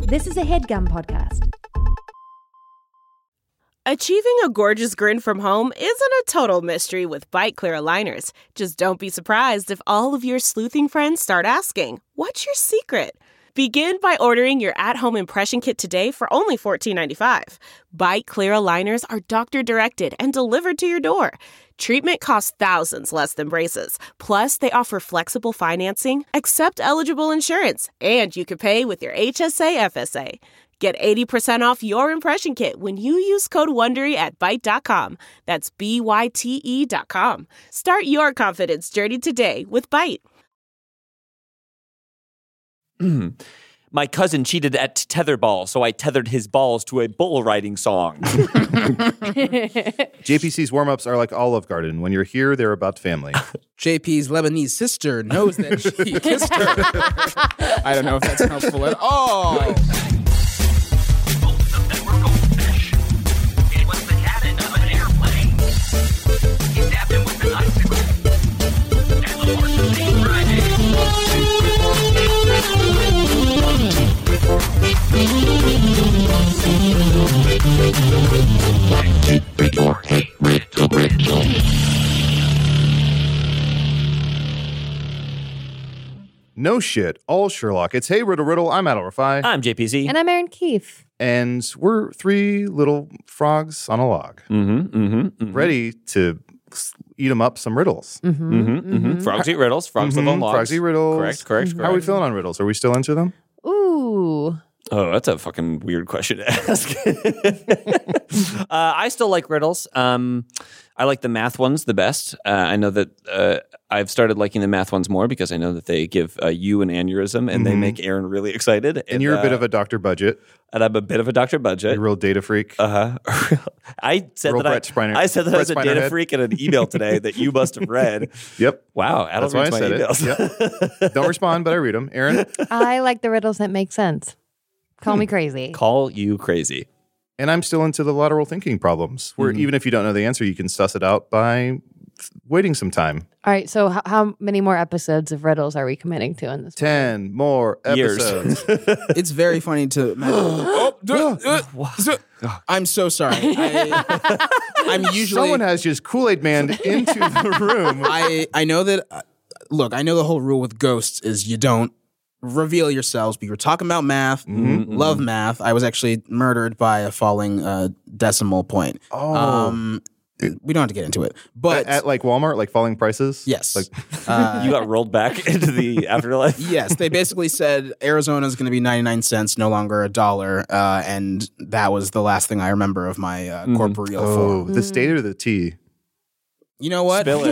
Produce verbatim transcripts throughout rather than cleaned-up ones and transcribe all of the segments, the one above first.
This is a HeadGum podcast. Achieving a gorgeous grin from home isn't a total mystery with Byte Clear aligners. Just don't be surprised if all of your sleuthing friends start asking, "What's your secret?" Begin by ordering your at-home impression kit today for only fourteen ninety-five. Byte Clear aligners are doctor-directed and delivered to your door. Treatment costs thousands less than braces. Plus, they offer flexible financing, accept eligible insurance, and you can pay with your H S A F S A. Get eighty percent off your impression kit when you use code WONDERY at byte dot com. That's B Y T E dot com. Start your confidence journey today with Byte. My cousin cheated at tetherball, so I tethered his balls to a bull riding song. J P C's warm-ups are like Olive Garden. When you're here, they're about family. J P's Lebanese sister knows that she kissed her. I don't know if that's helpful at all. No shit, all Sherlock. It's Hey Riddle Riddle. I'm Adal Rafai. I'm J P Z. And I'm Erin Keefe. And we're three little frogs on a log, Mm-hmm, mm-hmm, mm-hmm. ready to eat them up some riddles. Mm-hmm, Mm-hmm, mm-hmm. mm-hmm. Frogs eat riddles. Frogs Mhm, live on logs. Frogs eat riddles. Correct, correct, correct. How are we feeling on riddles? Are we still into them? Ooh. Oh, that's a fucking weird question to ask. uh, I still like riddles. Um, I like the math ones the best. Uh, I know that uh, I've started liking the math ones more because I know that they give uh, you an aneurysm and they Mhm. make Aaron really excited. And, And you're a bit uh, of a Doctor Budget. and I'm a bit of a Doctor Budget. You're a real data freak. Uh huh. I said Real that Brett I, Spiner- I said that I Brett was a data Spinerhead. freak in an email today that you must have read. Yep. Wow, Adal That's why I reads my said emails. it. Yep. Don't respond, but I read them. Aaron? I like the riddles that make sense. Call me crazy. Call you crazy. And I'm still into the lateral thinking problems, where even if you don't know the answer, you can suss it out by waiting some time. All right, so h- how many more episodes of riddles are we committing to in this? Ten more Years. episodes. It's very funny to imagine. oh, duh, uh, so- I'm so sorry. I, I'm usually. Someone has just Kool-Aid Man into the room. I I know that. Uh, look, I know the whole rule with ghosts is you don't reveal yourselves. But you were talking about math. Mm-hmm. Love math. I was actually murdered by a falling uh, decimal point. Oh. Um, we don't have to get into it, but at, at like Walmart, like falling prices? yes, Like, uh, You got rolled back into the afterlife. yes, they basically said Arizona is going to be ninety-nine cents, no longer a dollar, uh, and that was the last thing I remember of my uh, Mhm. corporeal oh, form. the state or the tea? You know what? Spill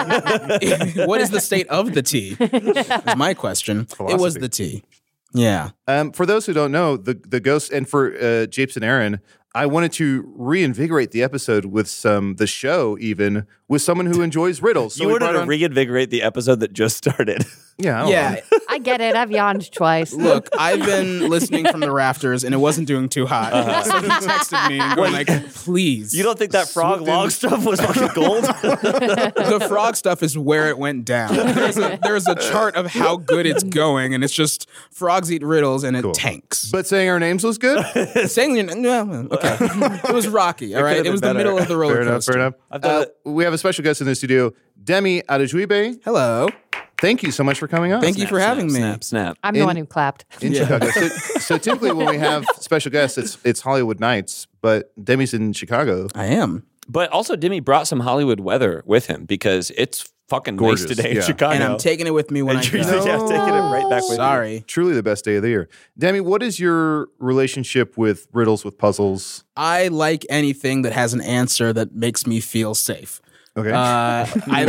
it. What is the state of the tea? Is my question. It was Philosophy. the tea. Yeah. Um, for those who don't know, the the ghost, and for uh, Japes and Aaron, I wanted to reinvigorate the episode with some, the show even, with someone who enjoys riddles. So You we wanted brought to on- reinvigorate the episode that just started. Yeah, I don't Yeah. know. I get it. I've yawned twice. Look, I've been listening from the rafters, and it wasn't doing too hot. So he texted me and going like, "Please." You don't think that frog Swooped in. log stuff was fucking gold? the frog stuff is where it went down. There's a, there's a chart of how good it's going, and it's just frogs eat riddles, and it Cool. tanks. But saying our names was good? Saying your no, okay, it was rocky. All right, could've it was been the middle better. of the roller Fair enough, coaster. fair enough. I've done Uh, it. we have a special guest in the studio, Demi Adejuibe. Hello, Thank you so much for coming on. thank you for having me. Snap, snap. I'm the in- one who clapped. In Chicago. So, so typically when we have special guests, it's it's Hollywood Nights, but Demi's in Chicago. I am, But also, Demi brought some Hollywood weather with him because it's fucking Gorgeous, nice today in yeah. Chicago. and I'm taking it with me when I And you're go. yeah, taking it right back with you. Sorry, Truly the best day of the year. Demi, what is your relationship with riddles, with puzzles? I like anything that has an answer that makes me feel safe. Okay. Uh, I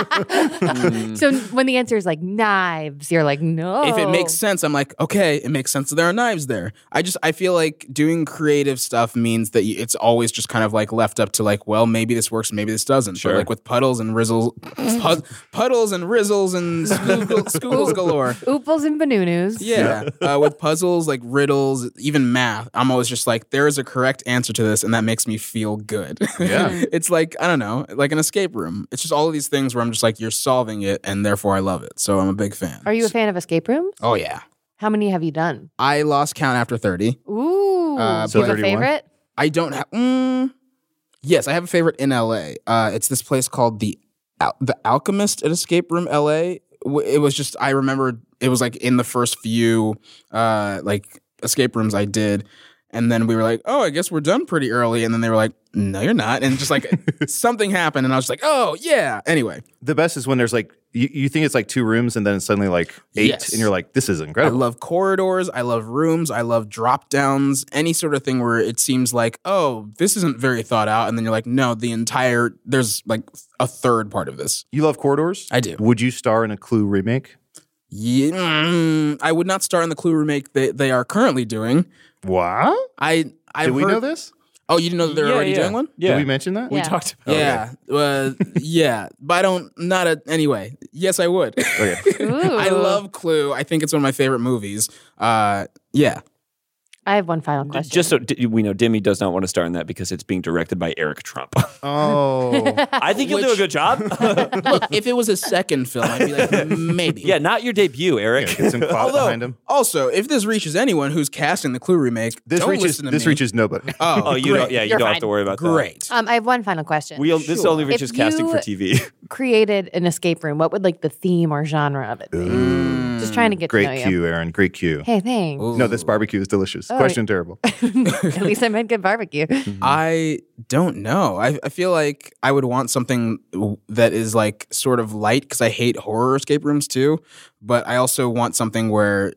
like So when the answer is like knives, you're like, no. if it makes sense. I'm like, okay, it makes sense that there are knives there. I just I feel like doing creative stuff means that you, it's always just kind of like left up to like, well, maybe this works, maybe this doesn't. Sure. But like with puddles and rizzles, pud, puddles and rizzles and school, schools galore. Ooples and banunus. Yeah, uh, with puzzles like riddles, even math, I'm always just like, there is a correct answer to this, and that makes me feel good. Yeah. It's like I don't know, like an escape room. It's just all of these things where I'm just like, you're solving it, and therefore I love it. So I'm a big fan. Are you a fan of escape rooms? Oh yeah. How many have you done? I lost count after thirty. Ooh. Uh, do you have a thirty-one? favorite? I don't have. Mm, yes, I have a favorite in L A. Uh, it's this place called the Al- the Alchemist at Escape Room L A. W- It was just I remember it was like in the first few uh, like escape rooms I did, and then we were like, oh, I guess we're done pretty early, and then they were like, no, you're not, and just like something happened, and I was like, oh yeah. Anyway, The best is when there's like you, you think it's like two rooms and then it's suddenly like eight, Yes. and you're like, this is I incredible. love corridors. I love rooms. I love drop downs. Any sort of thing where it seems like, oh, this isn't very thought out. And then you're like, no, the entire, there's like a third part of this. You love corridors? I do. Would you star in a Clue remake? Yeah, mm, I would not star in the Clue remake that they are currently doing. What? I, I Did we heard, know this? Oh, you didn't know that they're Yeah, already yeah. doing one? Yeah. Did we mention that? We Yeah. talked about Yeah. Uh, yeah. But I don't, not a, anyway. Yes, I would. Okay. Ooh. I love Clue. I think it's one of my favorite movies. Uh, yeah. I have one final question. Just so d- we know, Demi does not want to star in that because it's being directed by Eric Trump. Oh. I think you'll do a Which- good job. Look, if it was a second film, I'd be like, maybe. yeah, not your debut, Yeah, Eric. get some clout Although, behind him. also, if this reaches anyone who's casting the Clue remake, This don't reaches listen to this me. reaches nobody. Oh, oh, you great. don't. Yeah, you You're don't have fine. to worry about Great. um, I have one final question. that. We this Sure. only reaches If casting you- for T V. Created an escape room. What would like the theme or genre of it be? Just trying to get to know Great you. cue, Aaron. Great cue. Hey, thanks. Ooh. No, this barbecue is delicious. Oh, Question terrible. At least I made good barbecue. I don't know. I, I feel like I would want something that is like sort of light because I hate horror escape rooms too. But I also want something where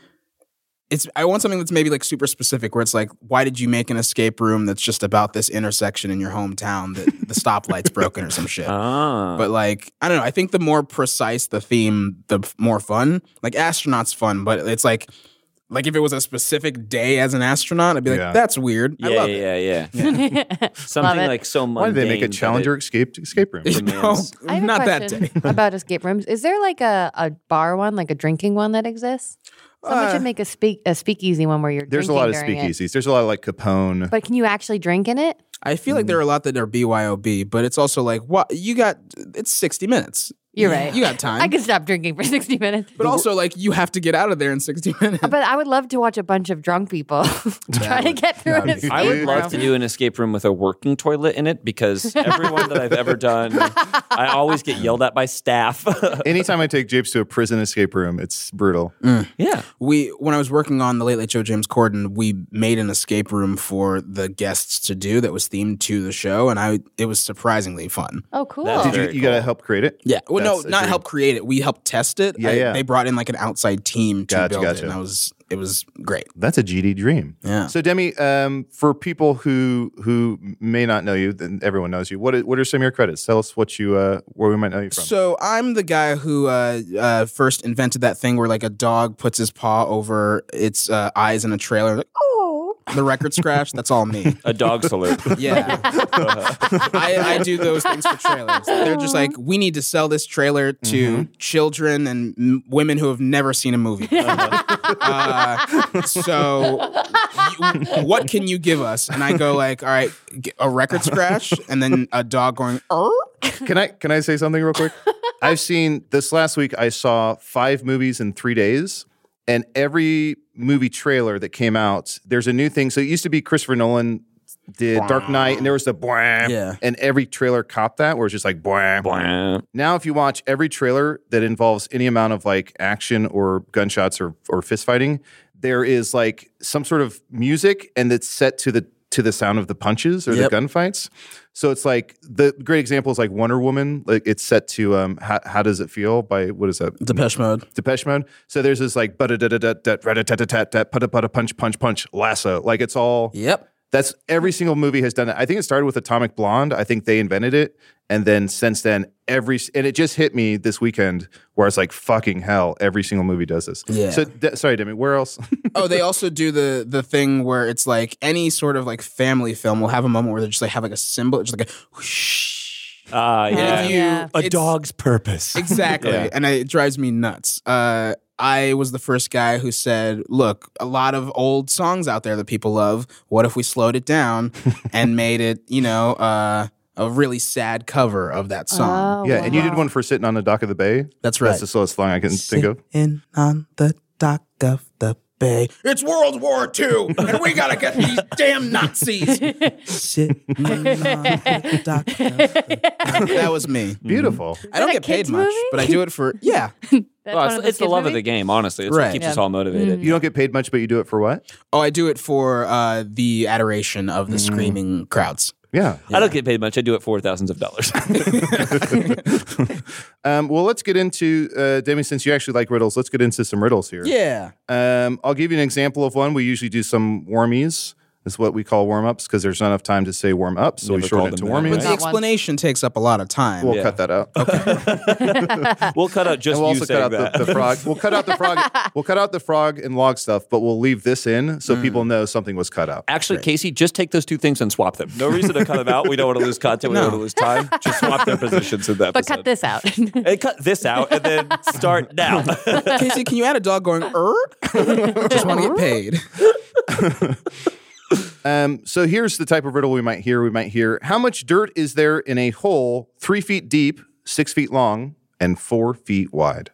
it's. I want something that's maybe like super specific, where it's like, why did you make an escape room that's just about this intersection in your hometown that the stoplight's broken or some shit? Ah, But like, I don't know. I think the more precise the theme, the f- more fun. Like astronauts fun, but it's like, like if it was a specific day as an astronaut, I'd be like, Yeah. that's weird. yeah, I love yeah, it. yeah, yeah. Something it. like so mundane. Why did they make a that Challenger it- escape escape room? No, demands- I have a not that question day. about escape rooms. Is there like a, a bar one, like a drinking one that exists? Someone Uh, should make a speak a speakeasy one where you're There's a drinking lot of during it. speakeasies. There's a lot of like Capone. But can you actually drink in it? I feel like there are a lot that are B Y O B, but it's also like, what you got? It's sixty minutes. You're right. You got time. I could stop drinking for sixty minutes. but also, like, you have to get out of there in sixty minutes. But I would love to watch a bunch of drunk people try to would- get through that an would be escape I would room. love to do an escape room with a working toilet in it because everyone that I've ever done, I always get yelled at by staff. Anytime I take Japes to a prison escape room, it's brutal. yeah. we, when I was working on the Late Late Show, James Corden, we made an escape room for the guests to do that was themed to the show, and I it was surprisingly fun. Oh, cool. That's Did you Very you got to cool. help create it? Yeah, well, no, That's a not dream. help create it. We helped test it. Yeah, I- yeah. They brought in like an outside team to Gotcha, build gotcha. it, and that was it was great. That's a G D dream. Yeah. So Demi, um, for people who who may not know you, then everyone knows you. What are, what are some of your credits? Tell us what you uh, where we might know you from. So I'm the guy who uh, uh, first invented that thing where like a dog puts his paw over its uh, eyes in a trailer, like oh, the record scratch. That's all me. A dog salute. Yeah, I, I do those things for trailers. They're just like, we need to sell this trailer to children and m- women who have never seen a movie. uh, so, you, what can you give us? And I go like, all right, g- a record scratch, and then a dog going. "Er?" Can I can I say something real quick? I've seen this last week. I saw five movies in three days, and every movie trailer that came out, there's a new thing. So it used to be Christopher Nolan did Dark Knight, and there was the bwah, Yeah. and every trailer copped that, where it's just like bwah, bwah. Now, if you watch every trailer that involves any amount of like action or gunshots or or fist fighting, there is like some sort of music, and it's set to the to the sound of the punches or Yep. the gunfights. So it's like the great example is like Wonder Woman. Like it's set to um, how, how does it feel by what is that? Depeche Mode. Depeche Mode. So there's this like da da da da da da da da da putta putta punch punch punch lasso. Like it's all Yep. that's every single movie has done it. I think it started with Atomic Blonde. I think they invented it, and then since then every and it just hit me this weekend where it's like fucking hell. Every single movie does this. Yeah. So d- sorry, Demi. Where else? Oh, they also do the the thing where it's like any sort of like family film will have a moment where they just like have like a symbol, it's just like a whoosh. Ah, And yeah. if you- Yeah. A it's- dog's purpose. Exactly. Yeah. And it drives me nuts. Uh, I was the first guy who said, look, a lot of old songs out there that people love. What if we slowed it down and made it, you know, uh, a really sad cover of that song? Oh, yeah, and you did wow. one for Sitting on the Dock of the Bay. That's right. That's the slowest song I can think of. Sitting on the dock of the bay. It's World War Two, and we gotta get these damn Nazis. Sitting on the dock of the... That was me. Beautiful. I don't that a get paid kid's much, movie? but I do it for yeah. That's Well, one it's of it's the kids' love of the movies? game, honestly. It's Right. what keeps Yeah. us all motivated. You don't get paid much, but you do it for what? Oh, I do it for uh, the adoration of the screaming crowds. Yeah. I don't get paid much. I do it for thousands of dollars. Um, well, let's get into, uh, Demi, since you actually like riddles, let's get into some riddles here. Yeah. Um, I'll give you an example of one. We usually do some warmies. Is what we call warm-ups because there's not enough time to say warm-ups, so we Never shorten called it to them that. But warmies. the Not one. explanation takes up a lot of time. We'll Yeah. cut that out. We'll cut out just And we'll you also saying cut out that. the, the frog. We'll cut out the frog. We'll cut out the frog and log stuff, but we'll leave this in so people know something was cut out. Actually, Casey, just take those two things and swap them. No reason to cut them out. We don't want to lose content. We don't No. want to lose time. Just swap their positions in that But episode. cut this out. And cut this out and then start now. Casey, can you add a dog going, er? Just want to get paid. Um, so here's the type of riddle we might hear. We might hear, how much dirt is there in a hole three feet deep, six feet long, and four feet wide?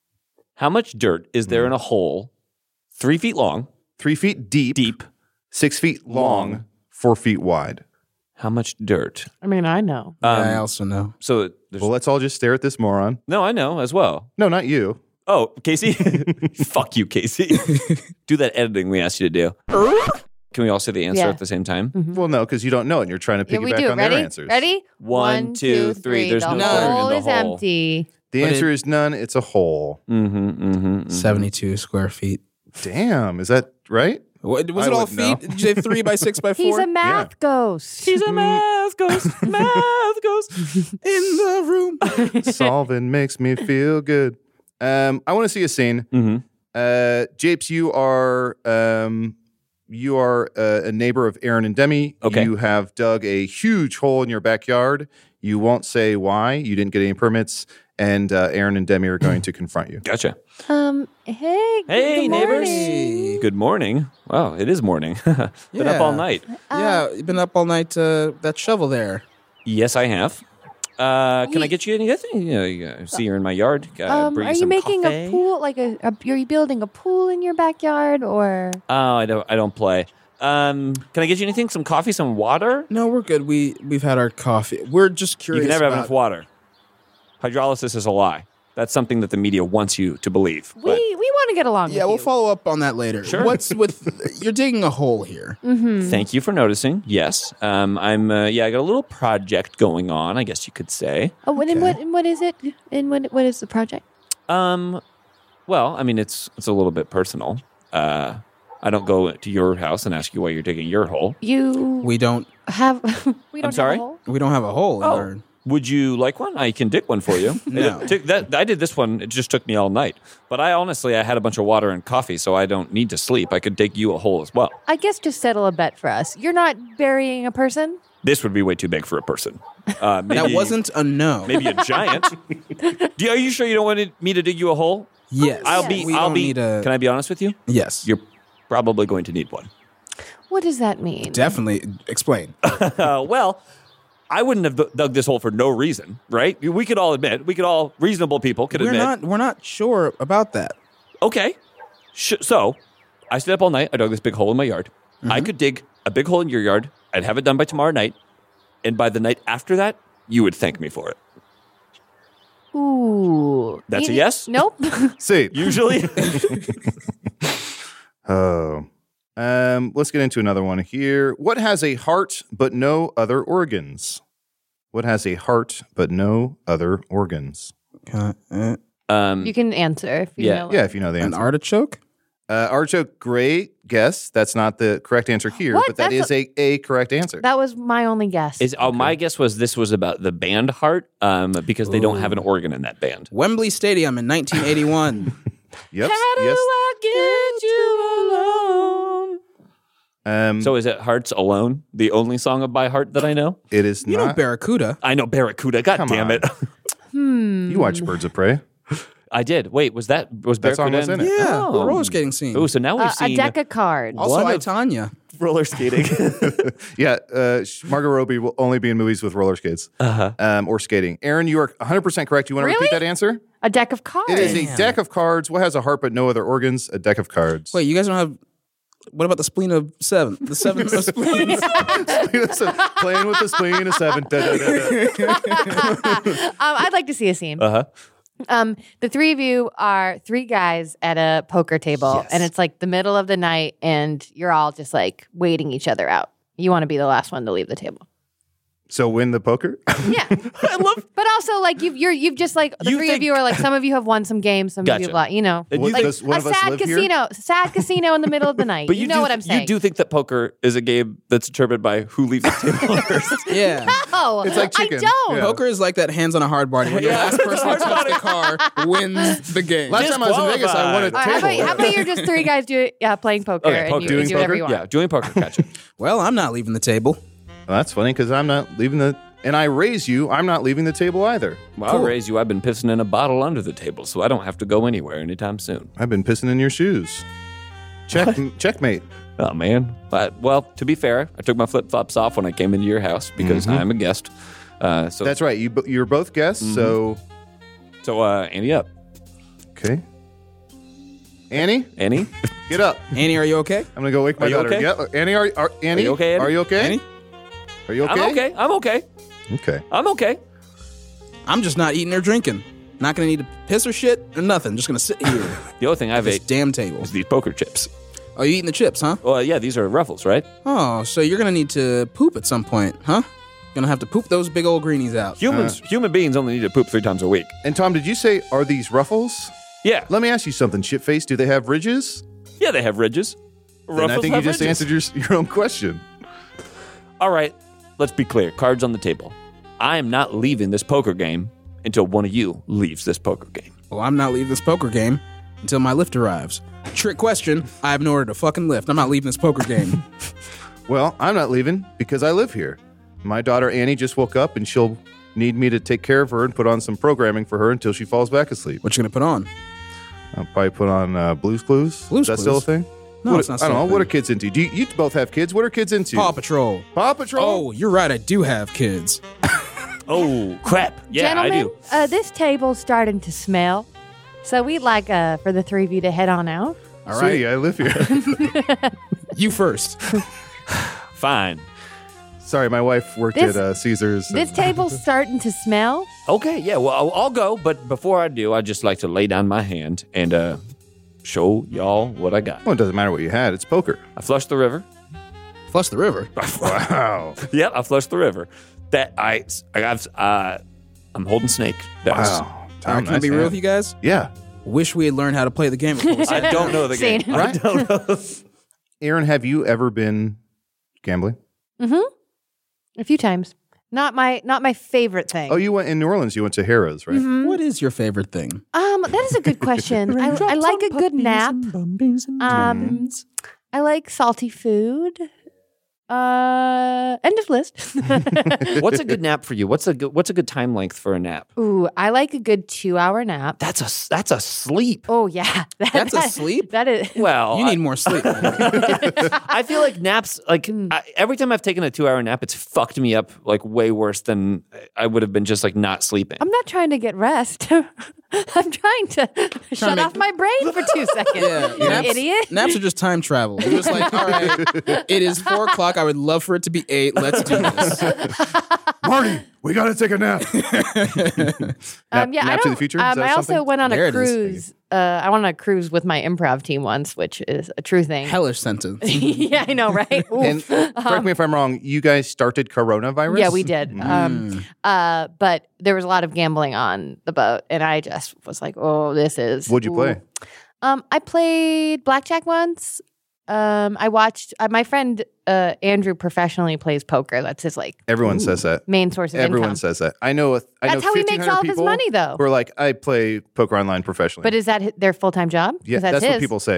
How much dirt is there in a hole three feet long, Three feet deep, deep? six feet long, Long. four feet wide. How much dirt? I mean, I know. Um, I also know. So there's, Well, let's all just stare at this moron. no, I know as well. No, not you. Oh, Casey? Fuck you, Casey. Do that editing we asked you to do. Can we all say the answer Yeah. at the same time? Well, no, because you don't know it and you're trying to Yeah, piggyback we do. on Ready? their answers. Ready? One, two, three. There's the no dirt in hole the is hole. empty. The But answer is none. It's a hole. Mm-hmm, mm-hmm. seventy-two square feet. Damn, is that right? What, was I it all wouldn't know. feet? Did you say three by six by four? He's a math ghost. He's a math ghost. Math ghost. in the room. Solving makes me feel good. Um, I want to see a scene. Mm-hmm. Uh, Japes, you are um, you are uh, a neighbor of Aaron and Demi. Okay. You have dug a huge hole in your backyard. You won't say why. You didn't get any permits, and uh, Aaron and Demi are going to confront you. Gotcha. Um. Hey. Hey, good neighbors. morning. Good morning. Wow, it is morning. Been Yeah. up all night. Yeah, you've been up all night. Uh, that shovel there. Yes, I have. Uh, can I Ye- get you anything? You know, you, uh, see you're in my yard. Uh, Um. bring Are you some making coffee. a pool? Like a, a? Are you building a pool in your backyard or? Oh, I don't. I don't play. Um, can I get you anything? Some coffee, some water. No, we're good. We we've had our coffee. We're just You curious. can never have about- enough water. Hydrolysis is a lie. That's something that the media wants you to believe. We but- we want to get along. Yeah, with we'll you. follow up on that later. Sure. What's with you're digging a hole here? Mm-hmm. Thank you for noticing. Yes, um, I'm. Uh, yeah, I got a little project going on. I guess you could say. Oh, and, and what? And what is it? And what? What is the project? Um, well, I mean, it's it's a little bit personal. Uh, I don't go to your house and ask you why you're digging your hole. You We don't have. we don't have sorry? a hole? we don't have a hole. in Oh. our- Would you like one? I can dig one for you. No. It took- that, I did this one. It just took me all night. But I honestly, I had a bunch of water and coffee, so I don't need to sleep. I could dig you a hole as well. I guess just settle a bet for us. You're not burying a person. This would be way too big for a person. Uh, maybe, that wasn't a no. maybe a giant. Do you, are you sure you don't want me to dig you a hole? Yes. I'll be. We I'll don't be. need a. Can I be honest with you? Yes. You're probably going to need one. What does that mean? Definitely explain. Uh, well, I wouldn't have dug this hole for no reason, right? We could all admit. We could all reasonable people could we're admit. not. We're not sure about that. Okay. Sh- so, I stayed up all night. I dug this big hole in my yard. I could dig a big hole in your yard. I'd have it done by tomorrow night. And by the night after that, you would thank me for it. Ooh. That's a You- yes? Nope. See. Usually. Oh. Um, let's get into another one here. What has a heart but no other organs? What has a heart but no other organs? Uh, uh, um, you can answer if you Yeah. know. Yeah, if you know the an answer. artichoke. Uh, artichoke, great guess. That's not the correct answer here, What? but that That's is a, a correct answer. That was my only guess. is, oh, my guess was this was about the band Heart um, because they don't have an organ in that band. Wembley Stadium in nineteen eighty-one. Yep. How do yes. I get you alone? Um, So is it Hearts Alone, the only song of by Heart that I know? it is You know not. Barracuda. I know Barracuda. God Come damn on. it. hmm. You watch Birds of Prey. I did. Wait, was that was That song Barracuda was in it. Yeah, Oh. the roller skating scene. Oh, so now we've Uh, a seen deck of cards. also, one I of- Tanya. roller skating. Yeah, uh, Margot Robbie will only be in movies with roller skates uh-huh. um, or skating. Aaron, you are one hundred percent correct. You want to Really? repeat that answer? A deck of cards. It is a deck of cards. What has a heart but no other organs? A deck of cards. Wait, you guys don't have. What about the spleen of seven? The seven of spleens. Playing with the spleen of seven. Da, da, da, da. um, I'd like to see a scene. Uh huh. Um, the three of you are three guys at a poker table, Yes. and it's like the middle of the night, and you're all just like waiting each other out. You want to be the last one to leave the table. So win the poker? Yeah, I love. But also, like you've you're you've just like the You three think- of you are like some of you have won some games, some Gotcha. of you have lost. You know, And you like Does one a of us sad live here? casino, sad casino in the middle of the night. But you, you know do, what I'm saying? You do think that poker is a game that's determined by who leaves the table first. Yeah. No, It's like chicken. I don't. Yeah. Poker is like that hands on a hard body where the Yeah. last person to touch the car wins the game. Last time I was in Vegas, I won a All right, how, table. about, how about you're just three guys do yeah, playing poker Okay, and poker. you Doing do whatever poker? you want. Yeah, doing poker. Gotcha. Well, I'm not leaving the table. Well, that's funny because I'm not leaving the. And I raise you. I'm not leaving the table either. Well, Cool. I'll raise you. I've been pissing in a bottle under the table, so I don't have to go anywhere anytime soon. I've been pissing in your shoes. Check, checkmate. Oh, man. But, well, to be fair, I took my flip flops off when I came into your house because I'm a guest. Uh, so, That's right. You bo- you're both guests. So so uh, Annie up. okay, Annie, Annie? get up. Annie, are you okay? I'm gonna go wake my Are you daughter. okay? Yeah, Annie, are, are Annie? Are you okay, Annie? Are you okay? Annie? Are you okay? I'm okay. I'm okay. Okay. I'm okay. I'm just not eating or drinking. Not gonna need to piss or shit or nothing. Just gonna sit here. The other thing I've This ate damn table. is these poker chips. Oh, you eating the chips, huh? Well, yeah, these are Ruffles, right? Oh, so you're gonna need to poop at some point, huh? Gonna have to poop those big old greenies out. Humans, human beings only need to poop three times a week. And Tom, did you say are these Ruffles? Yeah. Let me ask you something, shitface. Do they have ridges? Yeah, they have ridges. Then Ruffles I think you have just ridges. answered your, your own question. All right, let's be clear. Cards on the table. I am not leaving this poker game until one of you leaves this poker game. Well, I'm not leaving this poker game until my lift arrives. Trick question. I have nowhere to fucking lift. I'm not leaving this poker game. Well, I'm not leaving because I live here. My daughter Annie just woke up and she'll need me to take care of her and put on some programming for her until she falls back asleep. What you gonna put on? I'll probably put on uh, Blue's Clues. Blue's Is that still a Clues? thing? No, What- it's not I still don't a know. thing. What are kids into? Do you, you both have kids? What are kids into? Paw Patrol. Paw Patrol? Oh, you're right. I do have kids. Oh, crap. Yeah, Gentlemen, I do. Uh, this table's starting to smell. So we'd like uh, for the three of you to head on out. All right. Sweetie, I live here. You first. Fine. Sorry, my wife worked This- at uh, Caesars. This table's starting to smell. Okay, yeah, well, I'll, I'll go, but before I do, I'd just like to lay down my hand and uh, show y'all what I got. Well, it doesn't matter what you had. It's poker. I flushed the river. Flush the river. Wow. Yep, I flushed the river. That I, I got. Uh, I'm holding snake. That was- Wow. All Tom, right, can I nice be real hand. with you guys? Yeah. Wish we had learned how to play the game before we I don't know the game. Same. I Right? don't know. Aaron, have you ever been gambling? A few times. Not my not my favorite thing. Oh, you went in New Orleans. You went to Harrah's, right? What is your favorite thing? Um, that is a good question. I, I like a good nap. Um, I like salty food. Uh, end of list. What's a good nap for you? What's a good, what's a good time length for a nap? Ooh, I like a good two-hour nap. That's a that's a sleep. Oh yeah, That- That's a that- sleep? That is. Well, You I- need more sleep. I feel like naps, like I, every time I've taken a two hour nap, it's fucked me up like way worse than I would have been just like not sleeping. I'm not trying to get rest. I'm trying to shut make- off my brain for two seconds. Yeah, you naps, idiot. Naps are just time travel. You're just like, all right, it is four o'clock. I would love for it to be eight. Let's do this. Marty, we got to take a nap. Um, yeah, Nap I to don't. the Future? Is Um, that I also something? went on There a it is. cruise. Uh, I went on a cruise with my improv team once, which is a true thing. Hellish sentence. yeah, I know, right? Oof. And correct me if I'm wrong. You guys started coronavirus? Yeah, we did. Mm. Um, uh, but there was a lot of gambling on the boat, and I just was like, "Oh, this is." What'd you play? ooh. Um, I played blackjack once. Um, I watched uh, my friend uh, Andrew professionally plays poker. That's his like Everyone says that. main source of Everyone income. says that. I know. A, I That's know how he makes all of his people money, though. Who are like, I play poker online professionally. But is that hi- their full time job? 'Cause yeah, that's, that's his. what people say.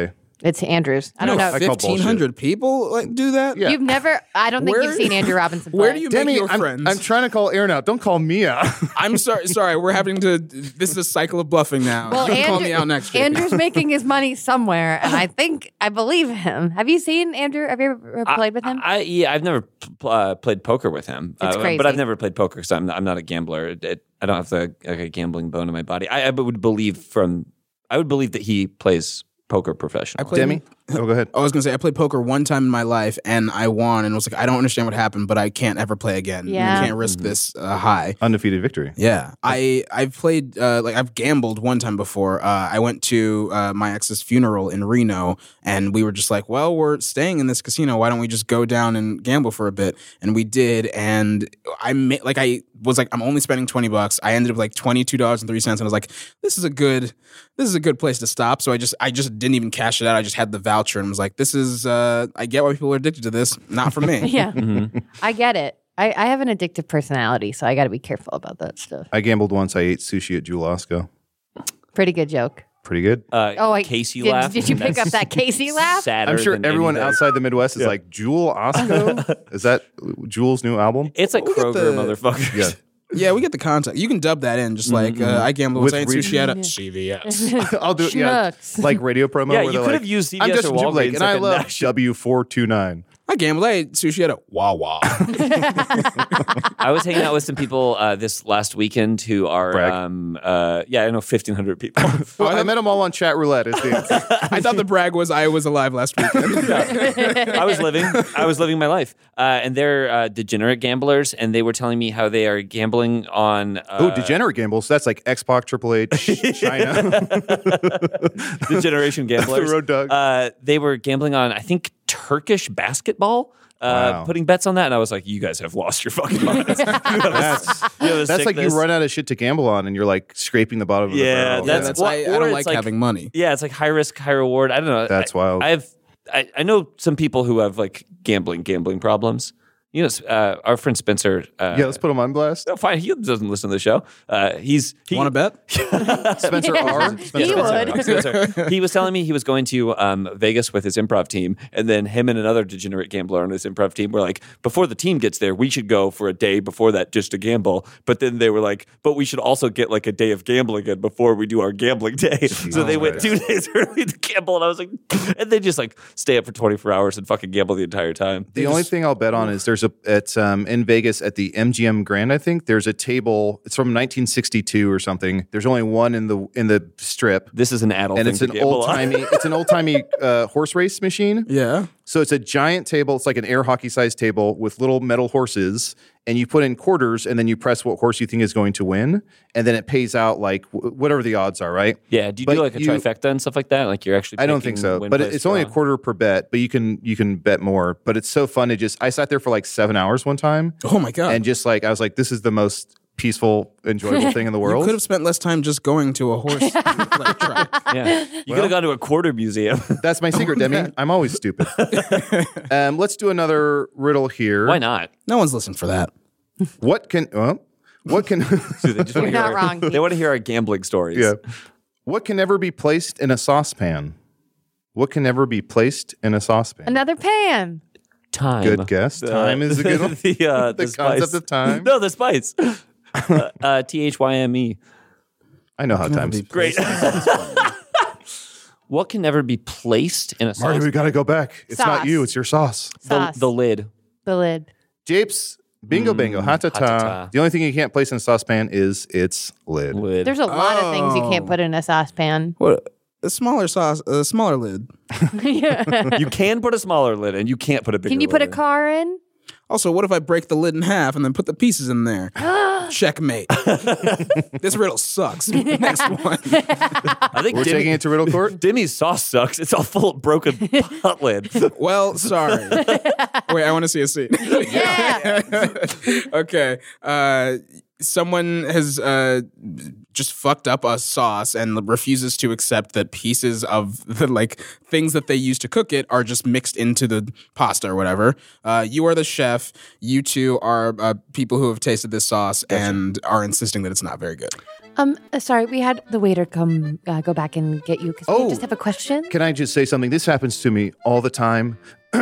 It's Andrews. I don't no, know. I call fifteen hundred people like do that? Yeah. You've never. I don't think Where- you've seen Andrew Robinson play. Where do you make Demi, your I'm, friends? I'm trying to call Aaron out. Don't call me out. I'm sorry. Sorry, we're having to. This is a cycle of bluffing now. Well, You're gonna call Andrew- me out next year. Andrew's making his money somewhere, and I think I believe him. Have you seen Andrew? Have you ever played with him? I, yeah, I've never pl- uh, played poker with him. It's uh, crazy. But I've never played poker because I'm, I'm not a gambler. It, it, I don't have the like, a gambling bone in my body. I, I would believe from. I would believe that he plays poker professionally. I played- Demi? Oh, go ahead. I was gonna say I played poker one time in my life and I won and was like I don't understand what happened, but I can't ever play again. Yeah. I can't risk this uh, high. Undefeated victory. Yeah, I I've played uh, like I've gambled one time before. Uh, I went to uh, my ex's funeral in Reno, and we were just like, well, we're staying in this casino. Why don't we just go down and gamble for a bit? And we did, and I ma- like I was like, I'm only spending twenty bucks. I ended up like twenty two dollars and three cents, and I was like, this is a good this is a good place to stop. So I just I just didn't even cash it out. I just had the voucher and was like, this is uh, I get why people are addicted to this. Not for me. yeah, Mm-hmm. I get it. I, I have an addictive personality, so I got to be careful about that stuff. I gambled once. I ate sushi at Jewel Osco. Pretty good joke. Pretty good. Uh, Oh, I, Casey did, laugh. Did you pick That's up that Casey laugh? sadder I'm sure than everyone anything. outside the Midwest is like, Jewel Osco? Is that Jewel's new album? It's like We'll get Kroger, the- motherfuckers. Yeah. Yeah, we get the contact. You can dub that in, just like uh, I gambled With with re- sushi at a C V S. I'll do it. Yeah. Schnooks. Like radio promo. Yeah, where you they're could like, have used C V I'm S or Justin Timberlake, Walgreens and like I a love national- W four two nine. I gambled. I ate sushi at a Wawa. I was hanging out with some people uh, this last weekend who are, Brag. um, uh, yeah, I know fifteen hundred people. Well, I met them all on chat roulette. Is the answer. I thought the brag was I was alive last weekend. I was living, I was living my life, uh, and they're uh, degenerate gamblers, and they were telling me how they are gambling on. Uh, Oh, degenerate gambles. That's like X-Pac, Triple H, China. Degeneration gamblers. Road dog. Uh, they were gambling on, I think, Turkish basketball. Uh, Wow. Putting bets on that, and I was like, "You guys have lost your fucking minds." You have a- That's you have a that's like you sickness. run out of shit to gamble on, and you're like scraping the bottom of the Yeah, barrel. that's- That's Well, I, I or don't it's like, like- having money. Yeah, it's like high risk, high reward. I don't know. That's I, wild. I've I, I know some people who have like gambling gambling problems. You know, uh, our friend Spencer. Uh, yeah, let's put him on blast. no, fine. He doesn't listen to the show. Uh, he's he, Want to bet? Spencer R. He Spencer R. would. Spencer. He was telling me he was going to um, Vegas with his improv team, and then him and another degenerate gambler on his improv team were like, before the team gets there, we should go for a day before that just to gamble. But then they were like, but we should also get like a day of gambling in before we do our gambling day. So they went two days early to gamble, and I was like, and they just like stay up for twenty-four hours and fucking gamble the entire time. The only thing I'll bet on is there's a at um, in Vegas at the M G M Grand. I think there's a table. It's from nineteen sixty-two or something. There's only one in the in the strip, This is an adult and thing it's to an gamble old on. timey. It's an old timey uh, horse race machine. Yeah. So it's a giant table. It's like an air hockey sized table with little metal horses, and you put in quarters, and then you press what horse you think is going to win, and then it pays out like w- whatever the odds are. Right? Yeah, do you But do like a you- trifecta and stuff like that? Like you're actually I don't picking think so, win, but place, it's only a draw? quarter per bet. But you can you can bet more. But it's so fun to just. I sat there for like seven hours one time, Oh my god. and just like I was like, this is the most peaceful, enjoyable thing in the you world. could have spent less time just going to a horse like, track. Yeah, you could have gone to a quarter museum. That's my secret, Demi. I'm always stupid. um, let's do another riddle here. Why not? No one's listened for that. What can? Well, what can? They just want to You're hear not our- wrong. They want to hear our gambling stories. yeah. What can never be placed in a saucepan? What can never be placed in a saucepan? Another pan. Time. Good guess. Time is a good one. the uh, The the, concept spice. of time. No, the spice. uh, uh, T H Y M E. I know how time's. Great. What can never be placed in a Marty, sauce? we got to go back. It's not Sauce. you. It's your sauce. The, Sauce. the lid. The lid. Japes, bingo, bingo, ha ta ta. ha-ta-ta. The only thing you can't place in a saucepan is its lid. Lid. There's a lot of things you Oh. can't put in a saucepan. What a smaller sauce, a smaller lid. you can put a smaller lid, and you can't put a bigger. Can you put a lid in. car in? Also, what if I break the lid in half and then put the pieces in there? Checkmate. This riddle sucks. Next one. I think We're Demi, taking it to riddle court. Demi's sauce sucks. It's all full of broken pot lid. Well, sorry. Wait, I want to see a scene. Yeah. Okay. Uh, someone has uh, just fucked up a sauce and refuses to accept that pieces of the like things that they use to cook it are just mixed into the pasta or whatever. Uh, you are the chef. You two are uh, people who have tasted this sauce gotcha. and are insisting that it's not very good. Um, uh, sorry, we had the waiter come uh, go back and get you because Oh. we just have a question. Can I just say something? This happens to me all the time.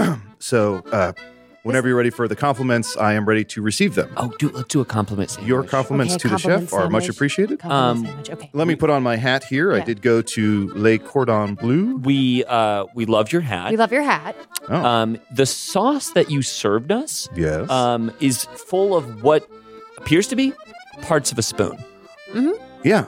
so uh, whenever you're ready for the compliments, I am ready to receive them. Oh, do, let's do a compliment sandwich. Your compliments Okay, to the compliment chef are much sandwich. appreciated. Compliment Um, sandwich. Okay. Let me put on my hat here. I Yeah. did go to Le Cordon Bleu. We uh, we love your hat. We love your hat. Oh, Um, the sauce that you served us yes. um, is full of what appears to be parts of a spoon. yeah.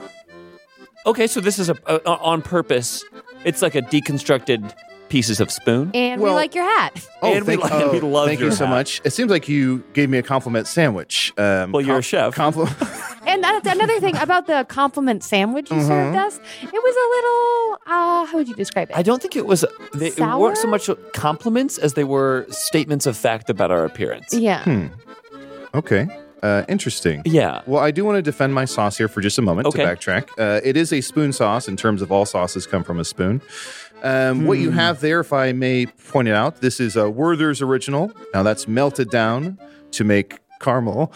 Okay, so this is a, a on purpose. It's like a deconstructed pieces of spoon. And we Well- like your hat. Oh, And we thank, lo- oh, we love thank your you so hat. much. It seems like you gave me a compliment sandwich. Um, Well, you're a chef. Compli- And that's another thing about the compliment sandwich you served us. It was a little, uh, how would you describe it? I don't think it was. They it Sour? weren't so much compliments as they were statements of fact about our appearance. yeah. okay. Uh, interesting. Yeah. Well, I do want to defend my sauce here for just a moment Okay. to backtrack. Uh, it is a spoon sauce in terms of all sauces come from a spoon. Um, What you have there, if I may point it out, this is a Werther's original. Now that's melted down to make caramel,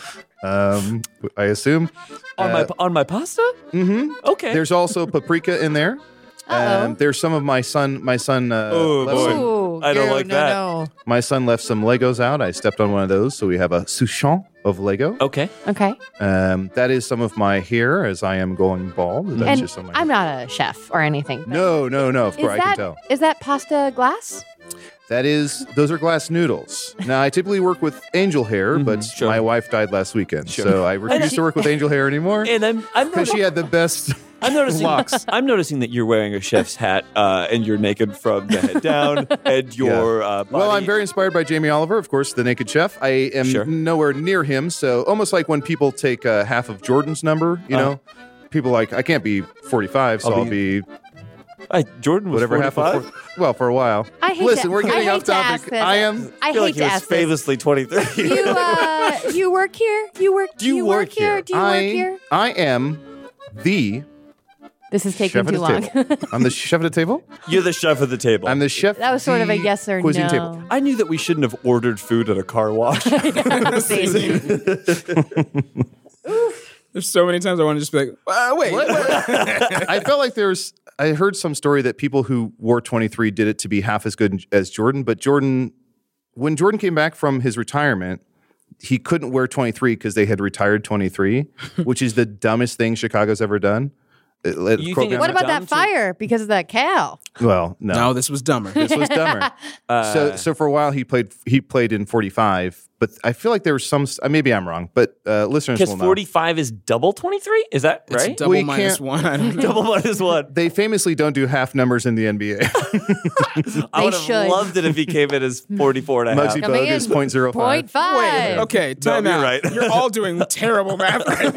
um, I assume. On my on my pasta. Mm-hmm. Okay. There's also paprika in there. Uh-oh. Um, there's some of my son. My son. Uh, Oh, left boy. some- Ooh, I don't ew, like no, that. No. my son left some Legos out. I stepped on one of those, so we have a souchon of Lego. okay. Okay. Um, that is some of my hair as I am going bald. That's and just some of my I'm not a chef or anything. but No, no, no. Of Is course, I that, can tell. is that pasta glass? That is, those are glass noodles. Now, I typically work with angel hair, but sure. my wife died last weekend, Sure. so I refuse to work with angel hair anymore And I'm I'm, because she had the best I'm noticing locks. I'm noticing that you're wearing a chef's hat uh, and you're naked from the head down and your uh, body. Well, I'm very inspired by Jamie Oliver, of course, the Naked Chef. I am Sure. nowhere near him, so almost like when people take uh, half of Jordan's number, you Uh-huh. know, people like I can't be forty-five, so I'll I'll be- be, I, Jordan was whatever half of. forty-five. four- Well, for a while. I hate Listen, to, we're getting I off hate to ask topic. this. I am. I I feel hate like he to was ask this. famously twenty-three. You uh, you work here? You work? Do you work here? Do you I, work here? I am the This is taking chef at too the long. table. I'm the chef at the table. You're the chef of the table. I'm the chef. That was sort of a the yes or cuisine no. table. I knew that we shouldn't have ordered food at a car wash. There's so many times I want to just be like, uh, wait, wait. I felt like there's. I heard some story that people who wore twenty-three did it to be half as good as Jordan, but Jordan, when Jordan came back from his retirement, he couldn't wear twenty-three because they had retired twenty-three, which is the dumbest thing Chicago's ever done. It- it- You think program- it's What about Dumb that to- fire because of that cow? well, no, No, this was dumber. this was dumber. so, so for a while he played. He played in forty-five, but I feel like there was some. uh, Maybe I'm wrong, but uh, listeners Because will know. forty-five is double twenty-three? Is that It's right? double We minus can't- one. I don't know. Double minus one. They famously don't do half numbers in the N B A. I would have should. loved it if he came in as forty-four and a half. Muggsy Coming Bogue is in. point zero five. Point five. Wait, okay, time you're out. right. You're all doing terrible math right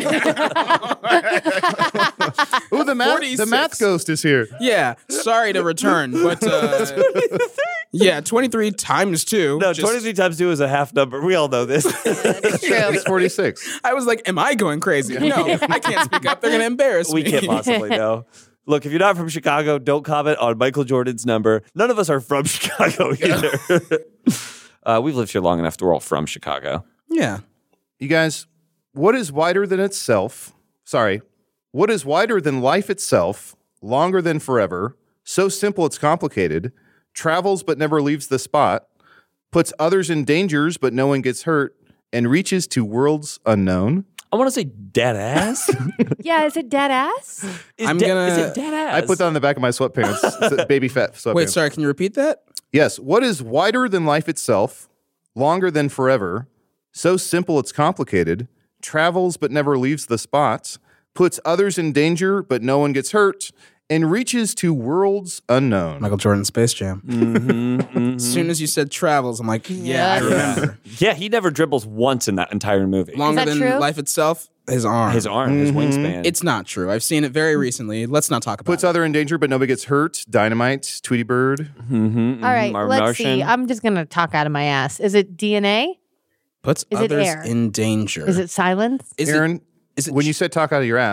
now. Ooh, the math, the forty-six. math ghost is here. Yeah, sorry to return, but uh, yeah, twenty-three times two. No, just- twenty-three times two is a half number. We all know this. It's true. It's forty-six. I was like, am I going crazy? No, I can't speak up. They're going to embarrass we me. can't possibly know. Look, if you're not from Chicago, don't comment on Michael Jordan's number. None of us are from Chicago either. uh, we've lived here long enough that we're all from Chicago. Yeah. You guys, what is wider than itself? Sorry. What is wider than life itself, longer than forever, so simple it's complicated, travels but never leaves the spot, puts others in dangers but no one gets hurt, and reaches to worlds unknown? I want to say dead ass. Yeah, is it dead ass? Is I'm de- gonna- Is it dead ass? I put that on the back of my sweatpants. It's a baby fat sweatpants. Wait, sorry, can you repeat that? Yes. What is wider than life itself, longer than forever, so simple it's complicated, travels but never leaves the spot, puts others in danger but no one gets hurt, and reaches to worlds unknown? Michael Jordan Space Jam. Mm-hmm, mm-hmm. As soon as you said travels, I'm like, yeah, I Yes. remember. Yeah, he never dribbles once in that entire movie. Longer that than true? life itself, his arm. His arm, his Mhm. wingspan. It's not true. I've seen it very recently. Let's not talk about Puts it. other in danger but nobody gets hurt. Dynamite, Tweety Bird. mm-hmm, All right, Mar- let's Martian. see. I'm just going to talk out of my ass. Is it D N A? Puts Is it others air? in danger. Is it silence? Is it- Aaron, is it when you said talk out of your ass,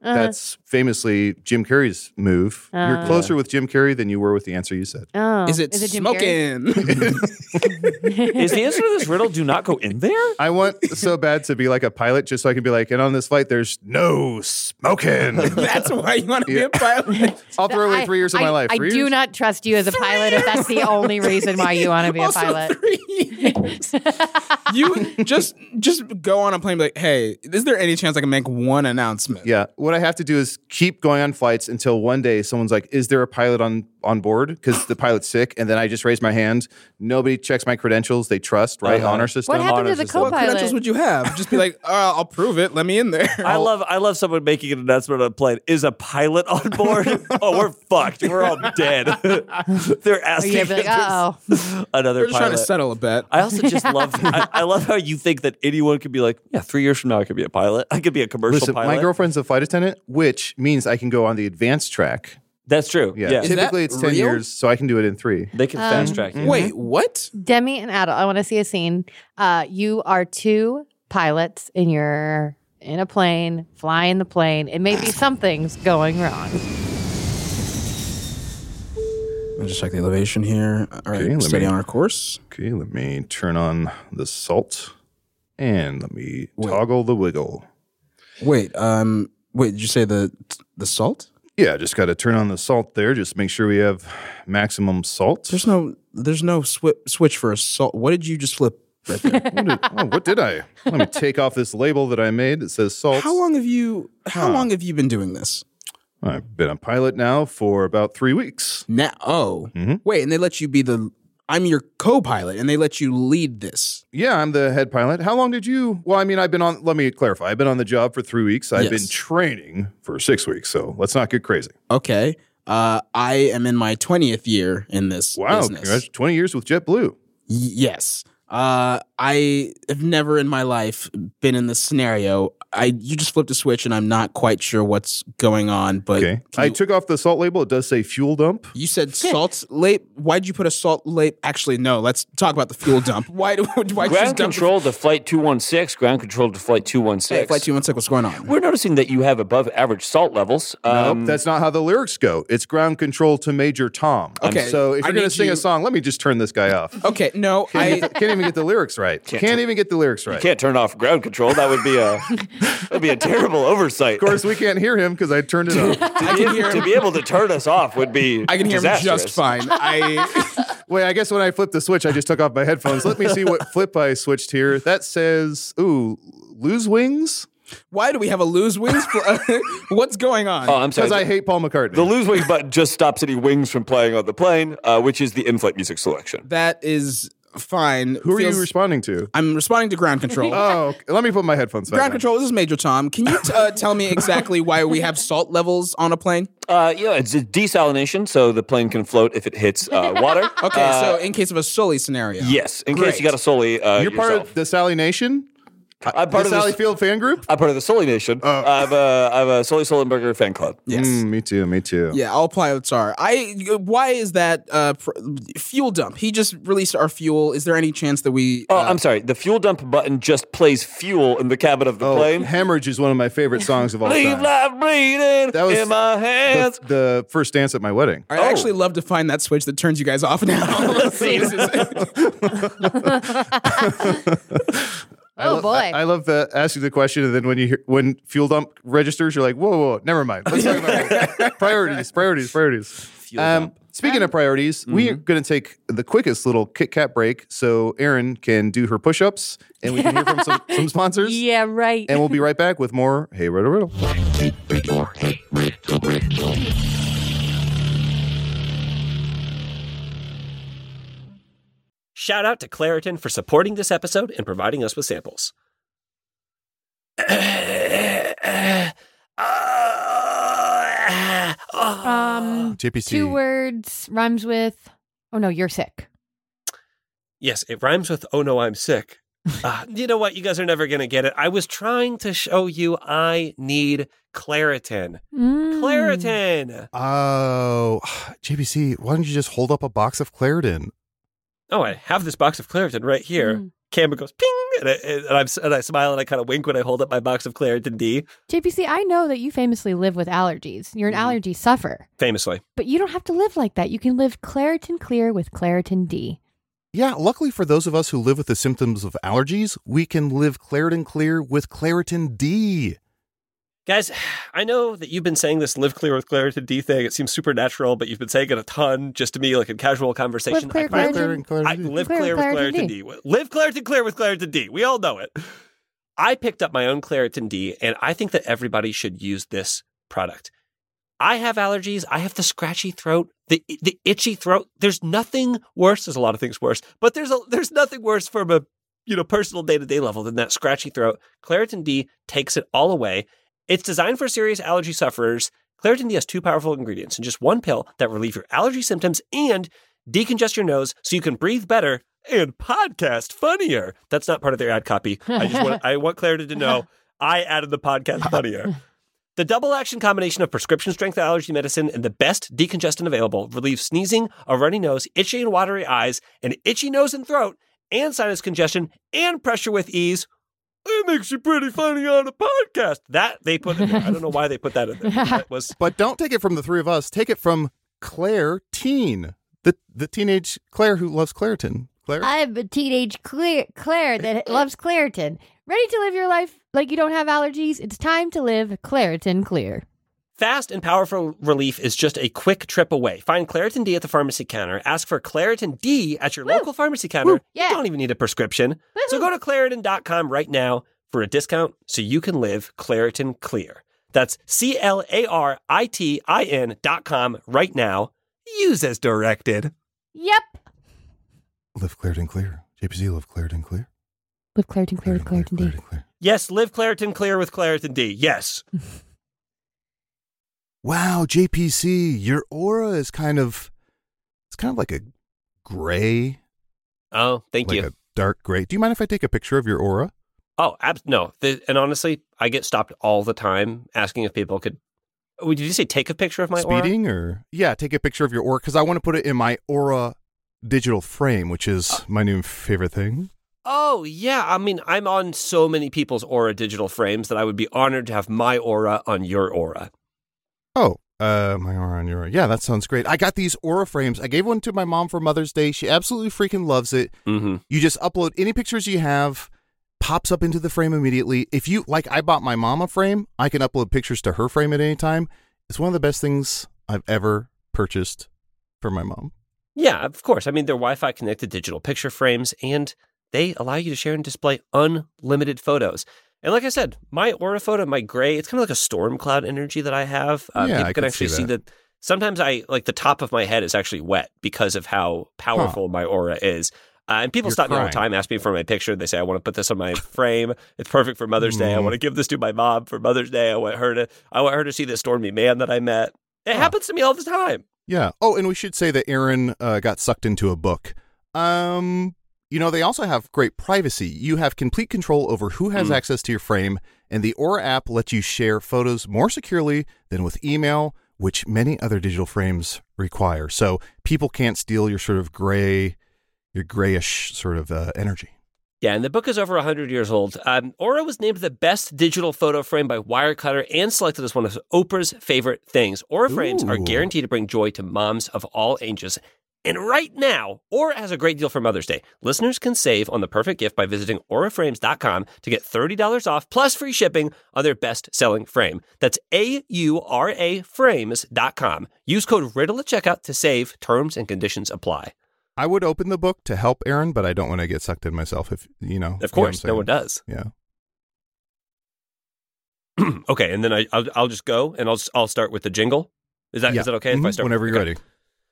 Uh-huh. That's famously Jim Carrey's move. Oh. You're closer with Jim Carrey than you were with the answer you said. Oh. Is it, Jim Carrey? smoking? Is the answer to this riddle do not go in there? I want so bad to be like a pilot just so I can be like, and on this flight, there's no smoking. That's why you want to be a pilot. I'll throw away I- three years of I, my life. I Three do years? not trust you as a pilot if that's the only reason why you want to be a Also pilot. three years. You just just go on a plane and be like, hey, is there any chance I can make one announcement? Yeah. What I have to do is keep going on flights until one day someone's like, is there a pilot on, on board? Because the pilot's sick. And then I just raise my hand. Nobody checks my credentials. They trust, right? Uh-huh. Honor system. What happened honor to the system. What co-pilot? credentials would you have? Just be like, uh, I'll prove it. Let me in there. I love I love someone making an announcement on a plane. Is a pilot on board? Oh, we're fucked. We're all dead. They're asking You'd be like, if there's oh. another We're just trying pilot. to settle a bet. I also just love I, I love how you think that anyone could be like, yeah, three years from now I could be a pilot. I could be a commercial Listen, pilot. my girlfriend's a flight attendant, which means I can go on the advanced track. That's true. Yeah. Yeah. Is Typically that it's ten real? years, so I can do it in three. They can fast track you. Wait, what? Demi and Adel, I want to see a scene. Uh, you are two pilots and you're in a plane, flying the plane, and maybe something's going wrong. I'll just check the elevation here. All right, Okay, let steady me- on our course. Okay, let me turn on the salt and let me toggle the wiggle. Wait, um, wait, did you say the the salt? Yeah, just got to turn on the salt there. Just make sure we have maximum salt. There's no there's no swi- switch for a salt. What did you just flip right there? What did, oh, what did I? Let me take off this label that I made that says salt. How long have you how long have you been doing this? I've been a pilot now for about three weeks. Now, oh, Mm-hmm. wait, and they let you be the. I'm your co-pilot, and they let you lead this. Yeah, I'm the head pilot. How long did you? Well, I mean, I've been on. Let me clarify. I've been on the job for three weeks. I've Yes. been training for six weeks. So let's not get crazy. Okay, uh, I am in my twentieth year in this Wow, business. congrats. twenty years with JetBlue. Y- yes, uh, I have never in my life been in this scenario. I you just flipped a switch, and I'm not quite sure what's going on. But Okay, can I you, took off the salt label. It does say fuel dump. you said salt late. Why'd you put a salt late? Actually, no. Let's talk about the fuel dump. Why do why'd you just Ground dump control to flight two one six. Ground control to flight two one The, hey, six. flight two one six. What's going on? We're noticing that you have above average salt levels. Um, Nope, that's not how the lyrics go. It's ground control to Major Tom. Okay, so if I you're going need to sing you- a song, let me just turn this guy off. Okay, no, Can't, I. even get the- can't even get the lyrics right. Can't, even get the lyrics right. You can't turn off ground control. That would be a that'd be a terrible oversight. Of course, we can't hear him because I turned it off. I can hear to him. be able to turn us off would be I can hear him disastrous. just fine. I Wait, I guess when I flipped the switch, I just took off my headphones. Let me see what flip I switched here. That says, ooh, lose wings? why do we have a lose wings? Pl- What's going on? Oh, I'm sorry. Because I hate Paul McCartney. The lose wings button just stops any wings from playing on the plane, uh, which is the in-flight music selection. that is fine. Who are Feels- you responding to? I'm responding to ground control. Oh, okay. Let me put my headphones back Ground on. control, this is Major Tom. Can you t- uh, tell me exactly why we have salt levels on a plane? Uh, yeah, it's a desalination, so the plane can float if it hits uh, water. Okay, Uh, so in case of a Sully scenario. yes, in Great. case you got a Sully uh, You're part yourself. of the Sally Nation? I'm part the of Sally this, Field fan group? I'm part of the Sully Nation. I have a I have a Sully Sullenberger fan club. Yes. Mm, me too, me too. Yeah, all pilots are. I. Why is that uh, pr- fuel dump? He just released our fuel. Is there any chance that we? Oh, uh, I'm sorry. The fuel dump button just plays fuel in the cabin of the Oh, plane. Hemorrhage is one of my favorite songs of all Leave time. life bleeding That was in my hands. The, the first dance at my wedding. I'd Oh. actually love to find that switch that turns you guys off now. I Oh, lo- boy. I, I love the asking the question, and then when you hear when fuel dump registers, you're like, whoa, whoa, whoa, never mind. Let's talk about priorities, priorities, priorities. Um, dump. speaking of priorities, we're going to take the quickest little Kit Kat break so Erin can do her push-ups, and we can hear from some, some sponsors. Yeah, right. And we'll be right back with more Hey Riddle Riddle. Shout out to Claritin for supporting this episode and providing us with samples. Um, J P C. two words rhymes with. Oh no, you're sick. Yes, it rhymes with "Oh no, I'm sick." Uh, you know what? You guys are never going to get it. I was trying to show you I need Claritin. Mm. Claritin! Oh, J P C, why don't you just hold up a box of Claritin? Oh, I have this box of Claritin right here. Mm. Camera goes ping, and I, and, I'm, and I smile and I kind of wink when I hold up my box of Claritin D. J P C, I know that you famously live with allergies. You're an Mhm. allergy sufferer. Famously. But you don't have to live like that. You can live Claritin Clear with Claritin D. Yeah, luckily for those of us who live with the symptoms of allergies, we can live Claritin Clear with Claritin D. Guys, I know that you've been saying this live clear with Claritin D thing. It seems supernatural, but you've been saying it a ton just to me, like in casual conversation. Live clear, I finally- Claritin. Claritin, I Claritin D. live Clear clear, with with Claritin Claritin D. Live Claritin Clear with Claritin D. We all know it. I picked up my own Claritin D, and I think that everybody should use this product. I have allergies. I have the scratchy throat, the the itchy throat. There's nothing worse. There's a lot of things worse, but there's a, there's nothing worse from a you know personal day to day level than that scratchy throat. Claritin D takes it all away. It's designed for serious allergy sufferers. Claritin D has two powerful ingredients in just one pill that relieve your allergy symptoms and decongest your nose so you can breathe better and podcast funnier. That's not part of their ad copy. I just want I want Claritin to know I added the podcast funnier. The double action combination of prescription strength allergy medicine and the best decongestant available relieves sneezing, a runny nose, itchy and watery eyes, an itchy nose and throat, and sinus congestion and pressure with ease. It makes you pretty funny on a podcast. That they put in there. I don't know why they put that in there. That was But don't take it from the three of us. Take it from Claire Teen, the the teenage Claire who loves Claritin. Claire? I'm a teenage Claire, Claire that loves Claritin. Ready to live your life like you don't have allergies? It's time to live Claritin Clear. Fast and powerful relief is just a quick trip away. Find Claritin D at the pharmacy counter. Ask for Claritin D at your Woo. local pharmacy counter. Woo. Yeah. You don't even need a prescription. So go to Claritin dot com right now for a discount so you can live Claritin Clear. That's C L A R I T I N dot com right now. Use as directed. Yep. Live Claritin Clear. J P C, live Claritin Clear. Live Claritin Clear with Claritin D. Claritin Clear. Yes, live Claritin Clear with Claritin D. Yes. Wow, J P C, your aura is kind of, it's kind of like a gray, Oh, thank like you. a dark gray. Do you mind if I take a picture of your aura? Oh, ab- no. The, and honestly, I get stopped all the time asking if people could. Oh, did you say take a picture of my aura? Speeding or? Yeah, take a picture of your aura because I want to put it in my aura digital frame, which is uh, my new favorite thing. Oh, yeah. I mean, I'm on so many people's aura digital frames that I would be honored to have my aura on your aura. Oh, uh, my aura on your aura. Yeah, that sounds great. I got these aura frames. I gave one to my mom for Mother's Day. She absolutely freaking loves it. Mm-hmm. You just upload any pictures you have, pops up into the frame immediately. If you, like I bought my mom a frame, I can upload pictures to her frame at any time. It's one of the best things I've ever purchased for my mom. Yeah, of course. I mean, they're Wi-Fi connected digital picture frames, and they allow you to share and display unlimited photos. And like I said, my aura photo, my gray, it's kind of like a storm cloud energy that I have. Um, Yeah, people I can can actually see see that. Sometimes I, like the top of my head is actually wet because of how powerful my aura is. Uh, and people You're stop me all the crying. time, ask me for my picture. They say, I want to put this on my frame. It's perfect for Mother's Day. I Mm. want to give this to my mom for Mother's Day. I want her to, I want her to see this stormy man that I met. It Huh. happens to me all the time. Yeah. Oh, and we should say that Aaron uh, got sucked into a book. Um, you know, they also have great privacy. You have complete control over who has Mm. access to your frame, and the Aura app lets you share photos more securely than with email, which many other digital frames require. So people can't steal your sort of gray, your grayish sort of uh, energy. Yeah, and the book is over one hundred years old. Um, Aura was named the best digital photo frame by Wirecutter and selected as one of Oprah's favorite things. Aura frames are Ooh. guaranteed to bring joy to moms of all ages. And right now, Aura has a great deal for Mother's Day. Listeners can save on the perfect gift by visiting aura frames dot com to get thirty dollars off plus free shipping on their best-selling frame. That's A U R A frames dot com. Use code RIDDLE at checkout to save. Terms and conditions apply. I would open the book to help Aaron, but I don't want to get sucked in myself. If you know, Of you know what course, I'm no one saying. does. Yeah. Okay, and then I, I'll, I'll just go and I'll I'll start with the jingle. Is that Yeah. is that okay if I Mhm. start Whenever you're okay. ready.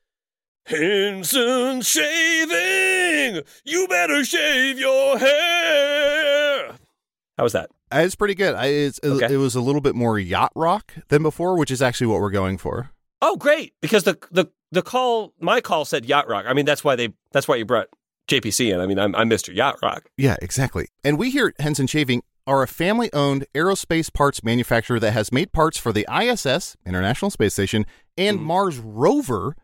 Henson Shaving, you better shave your hair. How was that? Uh, It's pretty good. I, it's, Okay. It was a little bit more yacht rock than before, which is actually what we're going for. Oh, great! Because the the the call, my call said yacht rock. I mean, that's why they that's why you brought J P C in. I mean, I'm I'm Mister Yacht Rock. Yeah, exactly. And we here at Henson Shaving are a family-owned aerospace parts manufacturer that has made parts for the I S S, International Space Station, and Mm. Mars rover.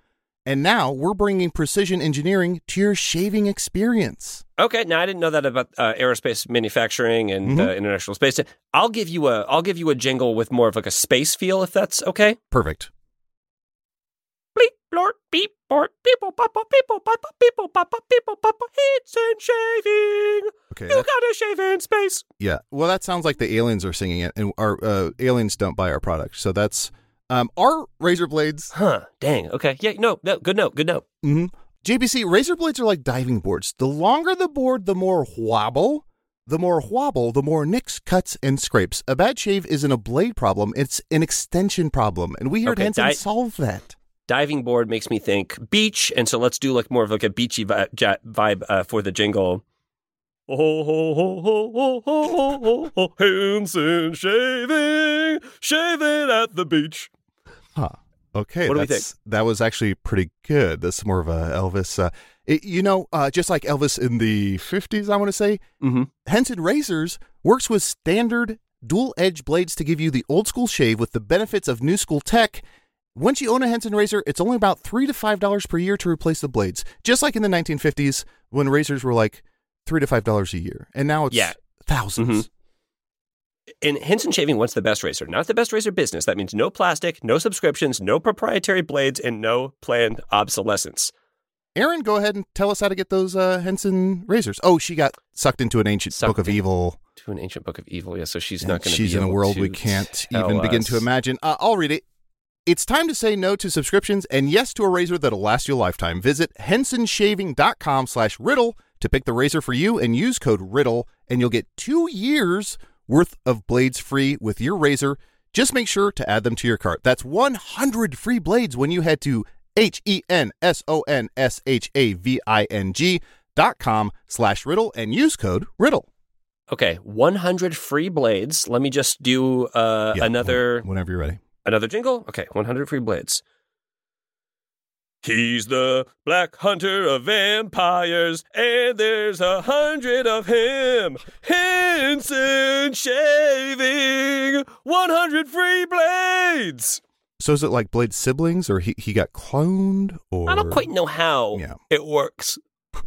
And now we're bringing precision engineering to your shaving experience. Okay, now I didn't know that about uh, aerospace manufacturing and Mm-hmm. uh, international space. I'll give you a I'll give you a jingle with more of like a space feel, if that's okay. Perfect. Bleep, blort, beep, bort, people, papa, people, papa, people, papa, people, papa, heats and shaving. Okay. You that- gotta shave in space. yeah. Well, that sounds like the aliens are singing it, and our uh, aliens don't buy our product. So that's um, our razor blades. Huh? Dang. Okay. Yeah. No. No. Good note. Good note. Mm-hmm. J B C, razor blades are like diving boards. The longer the board, the more wobble. The more wobble, the more nicks, cuts, and scrapes. A bad shave isn't a blade problem. It's an extension problem. And we here Okay, at Henson di- solve that. Diving board makes me think beach, and so let's do like more of like a beachy vi- ja- vibe uh, for the jingle. Oh, ho, ho, ho, ho, ho, ho, ho, Henson shaving, shaving at the beach. Huh. Okay. What do we that's, that was actually pretty good. That's more of a Elvis. Uh, it, you know, uh, just like Elvis in the fifties, I want to say, Mm-hmm. Henson Razors works with standard dual edge blades to give you the old school shave with the benefits of new school tech. Once you own a Henson razor, it's only about three to five dollars per year to replace the blades. Just like in the nineteen fifties when razors were like three to five dollars a year, and now it's Yeah. thousands. Mhm. In Henson Shaving, what's the best razor? Not the best razor business. That means no plastic, no subscriptions, no proprietary blades, and no planned obsolescence. Aaron, go ahead and tell us how to get those uh, Henson razors. Oh, she got sucked into an ancient Sucked book of in- evil. To an ancient book of evil, yeah. So she's and not going to. She's be in a able world to we can't tell even begin to us. imagine. Uh, I'll read it. It's time to say no to subscriptions and yes to a razor that'll last you a lifetime. Visit hensonshaving.com slash riddle to pick the razor for you and use code riddle, and you'll get two years worth of blades free with your razor. Just make sure to add them to your cart. That's one hundred free blades when you head to H-E-N-S-O-N-S-H-A-V-I-N-G dot com slash riddle and use code riddle. Okay, one hundred free blades. Let me just do uh, Yeah, another whenever you're ready. another jingle. Okay, one hundred free blades. He's the black hunter of vampires, and there's a hundred of him. Henson Shaving, one hundred free blades. So is it like Blade siblings, or he, he got cloned, or I don't quite know how Yeah. it works.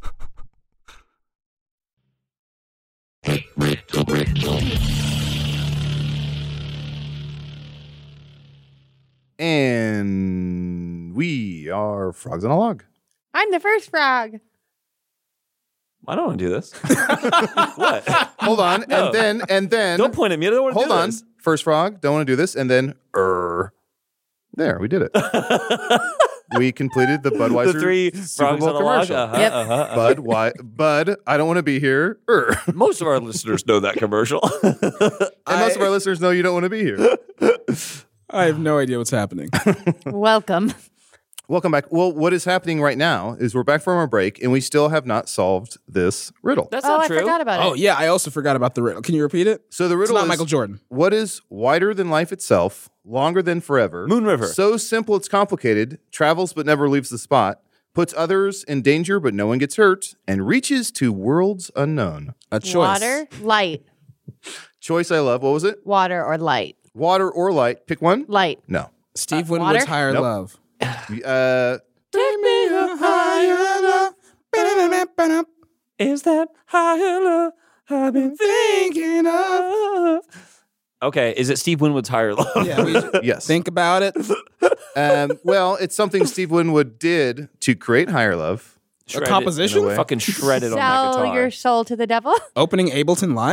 And we are frogs on a log. I'm the first frog. I don't want to do this. What? Hold on, No. and then and then Don't point at me. I don't want to hold do on. this. First frog, don't want to do this, and then er. There, we did it. We completed the Budweiser The three Super frogs Bowl on a log. commercial. Uh-huh, Yep. uh-huh, uh-huh. Bud, why? Bud, I don't want to be here. Er. Most of our listeners know that commercial. And most of our listeners know you don't want to be here. I have no idea what's happening. Welcome. Welcome back. Well, what is happening right now is we're back from our break, and we still have not solved this riddle. That's oh, not I true. forgot about Oh it. yeah, I also forgot about the riddle. Can you repeat it? So the It's riddle not is Michael Jordan. what is wider than life itself, longer than forever, Moon River. so simple it's complicated, travels but never leaves the spot, puts others in danger but no one gets hurt, and reaches to worlds unknown. A choice. Water, light. Choice I love. What was it? Water or light. Water or light? Pick one. Light. No. Steve Uh, Winwood's water? Higher Nope. Love. Uh, Take me a higher love. Ba-da-da-da-da-da. Is that higher love I've been Thinking of. Okay, is it Steve Winwood's Higher Love? Yeah, we yes. think about it. Um, well, it's something Steve Winwood did to create Higher Love. Shred it composition? in a way. Fucking shredded on that Sell guitar. your soul to the devil. Opening Ableton Live.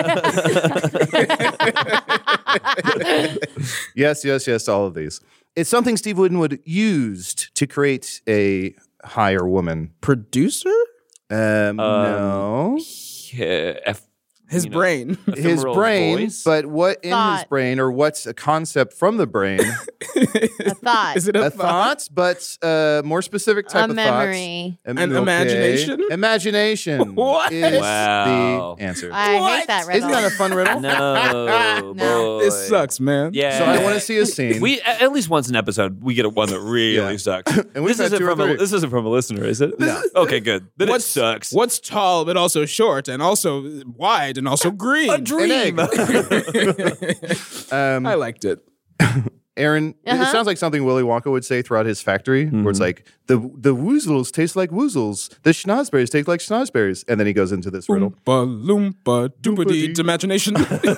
Yes, yes, yes, all of these. It's something Steve Winwood used to create a higher woman. Producer. Um, no. Yeah, F- His you know, brain. His ephemeral brain, voice. but what in his Thought. brain, or what's a concept from the brain? A thought. Is it a, a thought, but uh, more specific type a of memory. thoughts. An imagination? Imagination What? is Wow. the answer. I What? hate that riddle. Isn't that a fun riddle? no, No. boy. This sucks, man. Yeah, So I want to see a scene. We at at least once an episode we get a one that really Yeah. sucks. And we've this had isn't two or from a, three. this isn't from a listener, is it? No. Okay, good. Then What's- it sucks. What's tall but also short and also wide and also green? a dream? egg. um, I liked it. Aaron, Uh-huh. it sounds like something Willy Wonka would say throughout his factory, Mm-hmm. where it's like, the the woozles taste like woozles, the schnozberries taste like schnozberries. And then he goes into this riddle. Oompa loompa doompa imagination.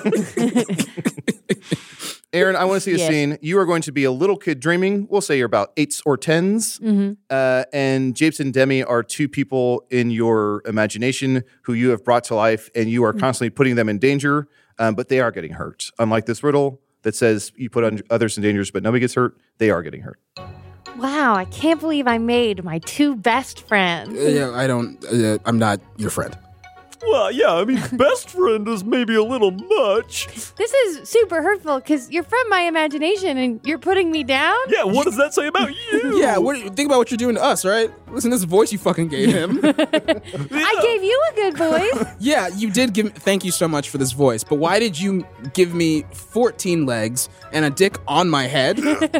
Aaron, I want to see a Yes. scene. You are going to be a little kid dreaming. We'll say you're about eights or tens. Mm-hmm. Uh, and Japes and Demi are two people in your imagination who you have brought to life, and you are constantly putting them in danger, um, but they are getting hurt. Unlike this riddle that says you put un- others in dangers, but nobody gets hurt, they are getting hurt. Wow, I can't believe I made my two best friends. yeah, I don't. Uh, I'm not your friend. Well, yeah, I mean, best friend is maybe a little much. This is super hurtful because you're from my imagination and you're putting me down. Yeah, what does that say about you? Yeah, what do you, think about what you're doing to us, right? Listen to this voice you fucking gave him. I gave you a good voice. Yeah, you did give. Thank you so much for this voice. But why did you give me fourteen legs and a dick on my head?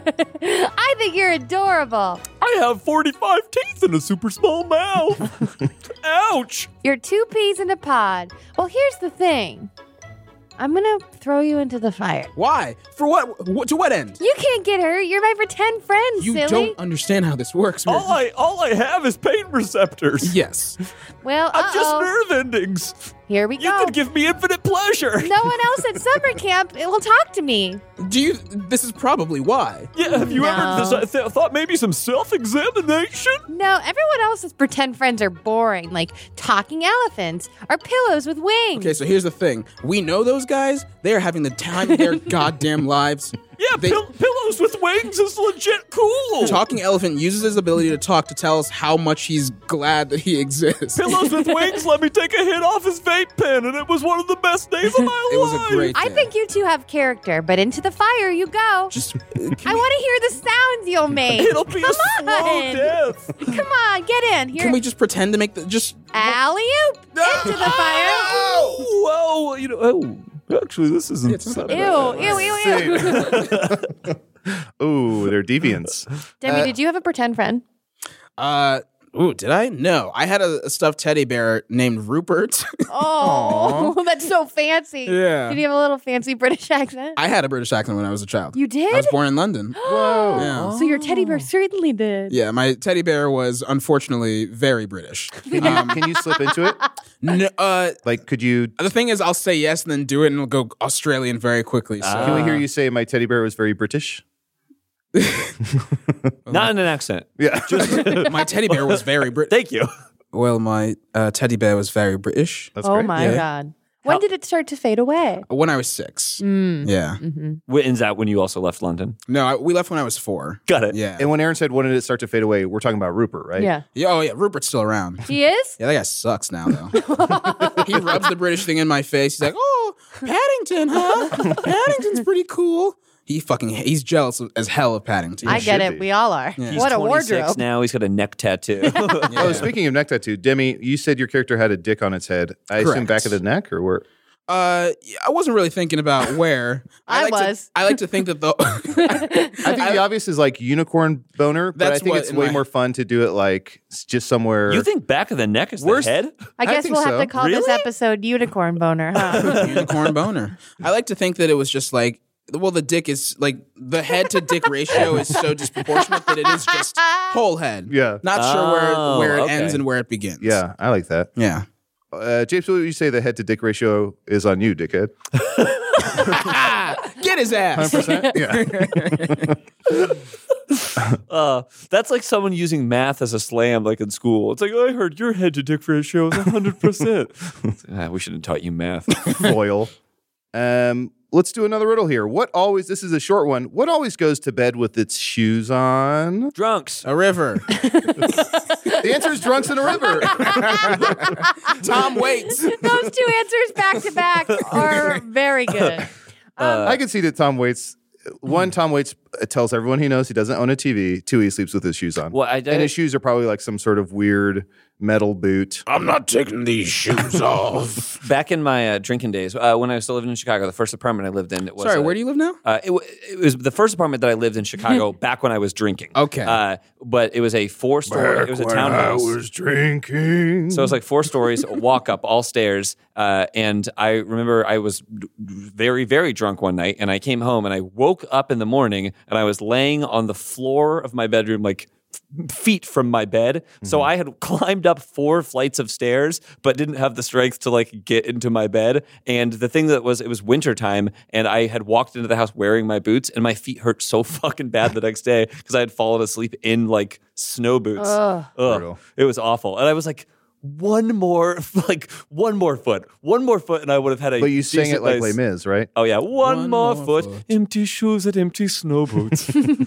I think you're adorable. I have forty-five teeth and a super small mouth. Ouch. You're two peas in a pod. Well, here's the thing. I'm gonna throw you into the fire. Why? For what? what? To what end? You can't get hurt. You're my pretend friend, You silly. don't understand how this works. All I all I have is pain receptors. Yes. Well, I'm just uh-oh. nerve endings. Here we You go. could give me infinite pleasure. No one else at summer camp will talk to me. Do you? This is probably why. Yeah, have you No. ever desi- th- thought maybe some self-examination? No, everyone else's pretend friends are boring, like talking elephants or pillows with wings. Okay, so here's the thing. We know those guys. They are having the time of their goddamn lives. Yeah, They- pill- pillows with wings is legit cool. Talking Elephant uses his ability to talk to tell us how much he's glad that he exists. Pillows with wings let me take a hit off his vape pen, and it was one of the best days of my It was life. a great I day. think you two have character, but into the fire you go. Just I want to hear the sounds you'll make. It'll be Come a slow on. death. Come on, get in. Here. can we just pretend to make the just Alley-oop into the fire. Whoa, you know, oh, actually, this isn't. It's not Ew, ew, ew, ew. Ooh, they're deviants. Demi, Uh, did you have a pretend friend? uh ooh, did I? No. I had a, a stuffed teddy bear named Rupert. Oh, that's so fancy. Yeah. Did you have a little fancy British accent? I had a British accent when I was a child. You did? I was born in London. Whoa. Yeah. So your teddy bear certainly did. Yeah, my teddy bear was unfortunately very British. Can you, can you slip into it? No, uh, Like, could you? the thing is, I'll say yes and then do it, and it'll go Australian very quickly. So. Can we hear you say my teddy bear was very British? Not in an accent. Yeah. my teddy bear was very British. Thank you. Well, my uh, teddy bear was very British That's Oh great. my Yeah. God. When did it start to fade away? when I was six. Mm. Yeah. Wh- Is that when you also left London? No, I, we left when I was four. Got it. Yeah. And when Aaron said, when did it start to fade away? We're talking about Rupert, right? Yeah. yeah. Oh, yeah. Rupert's still around. He is? Yeah, that guy sucks now, though. He rubs the British thing in my face. He's like, oh, Paddington, huh? Paddington's pretty cool. He fucking, he's jealous as hell of Paddington. I get should it. be. We all are. Yeah. He's What a twenty-six wardrobe. now. He's got a neck tattoo. Oh, Yeah. speaking of neck tattoo, Demi, you said your character had a dick on its head. I assume Correct. back of the neck or where? Uh, yeah, I wasn't really thinking about where. I like was. To, I like to think that the. I think the obvious is like unicorn boner, but I That's think what it's in way my- more fun to do it like s- just somewhere. You think back of the neck is Worst- the head? I guess think we'll have so. to call this Really? episode Unicorn Boner, huh? Unicorn boner. I like to think that it was just like, well, the dick is like the head to dick ratio is so disproportionate that it is just whole head. Yeah. Not sure where Oh, where it okay. ends and where it begins. Yeah, I like that. Yeah. Uh, James, what would you say the head to dick ratio is on you, dickhead? Get his ass. one hundred percent? Yeah. Uh, that's like someone using math as a slam, like in school. It's like, I heard your head to dick ratio is one hundred percent. Ah, we should have taught you math. Foil. Um, let's do another riddle here. What always, this is a short one. What always goes to bed with its shoes on? Drunks. A river. The answer is drunks in a river. Tom Waits. Those two answers back to back are very good. I can see that Tom Waits, one, Tom Waits tells everyone he knows he doesn't own a T V. Two, he sleeps with his shoes on. Well, I- and his shoes are probably like some sort of weird metal boot. I'm not taking these shoes off. Back in my uh, drinking days, uh, when I was still living in Chicago, the first apartment I lived in, it was. Sorry, uh, where do you live now? Uh, it, w- it was the first apartment that I lived in Chicago back when I was drinking. Okay. Uh, but it was a four story, it was a townhouse. drinking. So it was like four stories, a walk up, all stairs. Uh, and I remember I was d- very, very drunk one night, and I came home and I woke up in the morning and I was laying on the floor of my bedroom, like feet from my bed. Mm-hmm. So I had climbed up four flights of stairs, but didn't have the strength to like get into my bed. And the thing that was, it was wintertime, and I had walked into the house wearing my boots, and my feet hurt so fucking bad the next day because I had fallen asleep in like snow boots. Ugh. Ugh. It was awful. And I was like, one more, like one more foot, one more foot, and I would have had a. But you sang it like nice... Les Mis, right? Oh yeah, one, one more, more foot, foot, empty shoes and empty snow boots.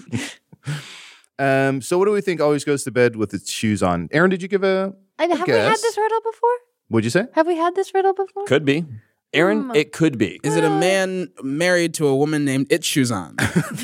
um. So, what do we think always goes to bed with its shoes on? Aaron, did you give a? I, have we had this riddle before? What'd you say? Have we had this riddle before? Could be. Aaron, Um, it could be. Is it a man married to a woman named It Shoes On?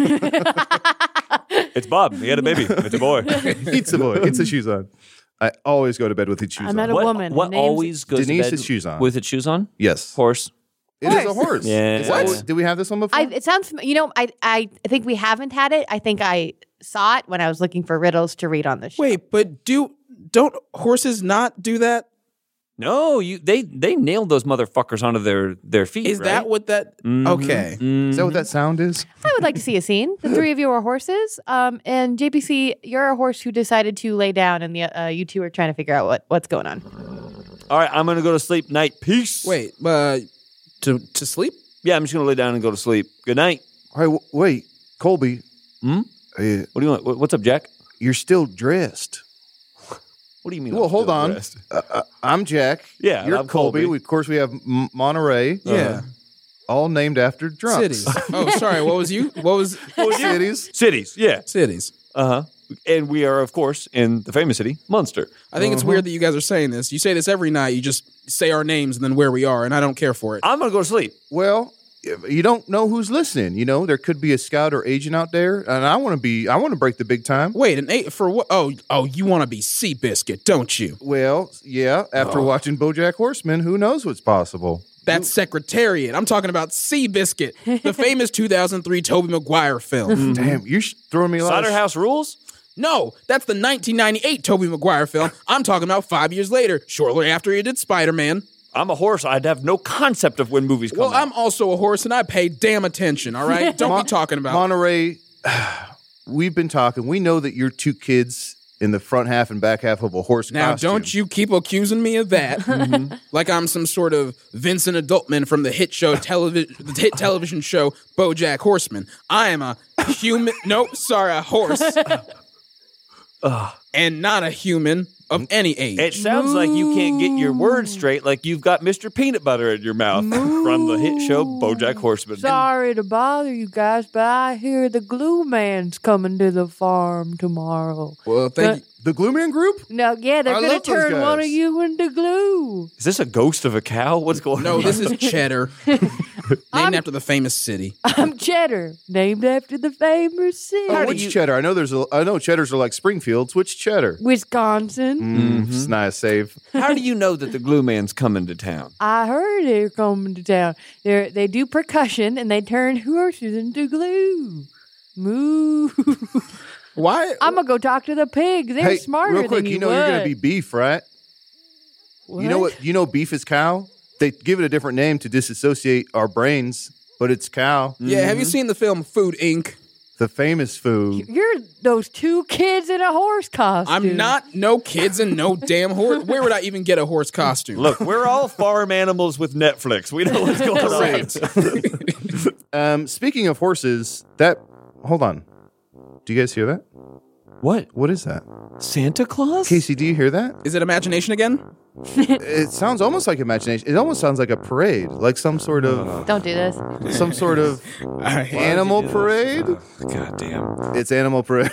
It's Bob. He had a baby. It's a boy. It's a boy. It's a shoes on. I always go to bed with its shoes I on. met a What, woman. what Her name's- always goes Denise to bed has shoes on. with its shoes on? Yes. Horse. It is a horse. Yeah. Is that What? what- Did we have this one before? I, it sounds, fam- you know, I, I think we haven't had it. I think I saw it when I was looking for riddles to read on the show. Wait, but do don't horses not do that? No, you. They they nailed those motherfuckers onto their their feet. Is right? that what that? Mhm. Okay. Is that what that sound is? I would like to see a scene. The three of you are horses. Um, and J P C, you're a horse who decided to lay down, and the uh, you two are trying to figure out what, what's going on. All right, I'm gonna go to sleep. Night. Peace. Wait, uh, to to sleep? Yeah, I'm just gonna lay down and go to sleep. Good night. Hey, w- wait, Colby. Hmm? Uh, What do you want? What- What's up, Jack? you're still dressed. What do you mean? Well, I'm hold still on. dressed? Uh, uh, I'm Jack. Yeah, You're I'm Colby. Colby. We, of course, we have M- Monterey. Yeah. All named after drunks. Cities. Oh, sorry. What was you? What was Cities. Cities. Yeah. cities? Uh huh. And we are, of course, in the famous city, Munster. I think it's weird that you guys are saying this. You say this every night. You just say our names and then where we are, and I don't care for it. I'm gonna go to sleep. Well, you don't know who's listening. You know, there could be a scout or agent out there, and I want to be. I want to break the big time. Wait, an eight for what? Oh, oh, you want to be Seabiscuit, don't you? Well, yeah. After watching BoJack Horseman, who knows what's possible? That's Secretariat. I'm talking about Seabiscuit, the famous two thousand three Tobey Maguire film. Damn, you're sh- throwing me a lot. Cider of sh- House Rules. No, that's the nineteen ninety-eight Tobey Maguire film. I'm talking about five years later, shortly after he did Spider-Man. I'm a horse. I'd have no concept of when movies come Well, out. I'm also a horse, and I pay damn attention, all right? Don't Mon- be talking about Monterey. We've been talking. We know that you're two kids in the front half and back half of a horse Now, costume. don't you keep accusing me of that, like I'm some sort of Vincent Adultman from the hit show television, the hit television show BoJack Horseman. I am a human. Nope, sorry, a horse, and not a human of any age. It sounds like you can't get your words straight, like you've got Mister Peanut Butter in your mouth from the hit show BoJack Horseman. Sorry to bother you guys, but I hear the glue man's coming to the farm tomorrow. well, thank you. the Glue Man Group? No, yeah, they're I going love to those turn one guys. of you into glue. Is this a ghost of a cow? What's going No, on? this is Cheddar, named after the famous city. I'm Cheddar, named after the famous city. Oh, which cheddar? I know there's a. I know cheddars are like Springfields. Which cheddar? Wisconsin. Mm, it's nice save. How do you know that the glue man's coming to town? I heard they're coming to town. They they do percussion and they turn horses into glue. Moo. Why? I'm gonna go talk to the pigs. They're Hey, smarter real quick, than you. you know you're gonna be beef, right? What? You know what? You know beef is cow. They give it a different name to disassociate our brains, but it's cow. Yeah, have you seen the film Food Incorporated? The famous food. You're those two kids in a horse costume. I'm not no kids and no damn horse. Where would I even get a horse costume? Look, we're all farm animals with Netflix. We know what's going on. Um, speaking of horses, that hold on. Do you guys hear that? What? What is that? Santa Claus? Casey, do you hear that? Is it imagination again? It sounds almost like imagination. It almost sounds like a parade, like some sort of Don't do this. some sort of animal parade. God damn. It's animal parade.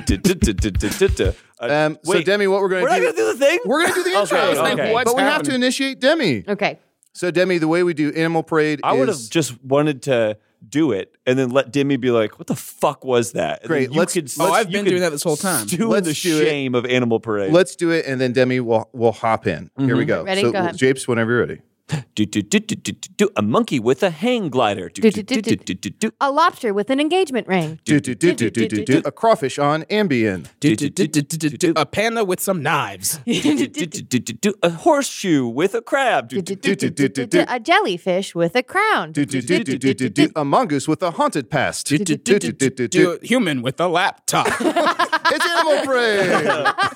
Um, so Wait, Demi, what we're gonna we're do? not going to do the thing? We're gonna do the intro, Okay, Like, okay. what's but we have to happening? initiate Demi. Okay. So Demi, the way we do animal parade, I would have is just wanted to do it and then let Demi be like, what the fuck was that? And Great, then you let's- could- Oh, I've you been could doing that this whole time. stew in Let's the do it. shame of Animal Parade. let's do it, and then Demi will will hop in. Here we go. Ready? So Go ahead. Japes, whenever you're ready. Do, do, do, do, do, do, do. A monkey with a hang glider. Do, do, do, do, do, do, do. A lobster with an engagement ring. Do, do, do, do, do, do, do. A crawfish on Ambien. Do, do, do, do, do, do, do. A panda with some knives. Do, do, do, do, do, do. A horseshoe with a crab. Do, do, do, do, do, do, do. A jellyfish with a crown. Do, do, do, do, do, do, do. A mongoose with a haunted past. Do, do, do, do, do, do, do. Human with a laptop. It's Animal Parade.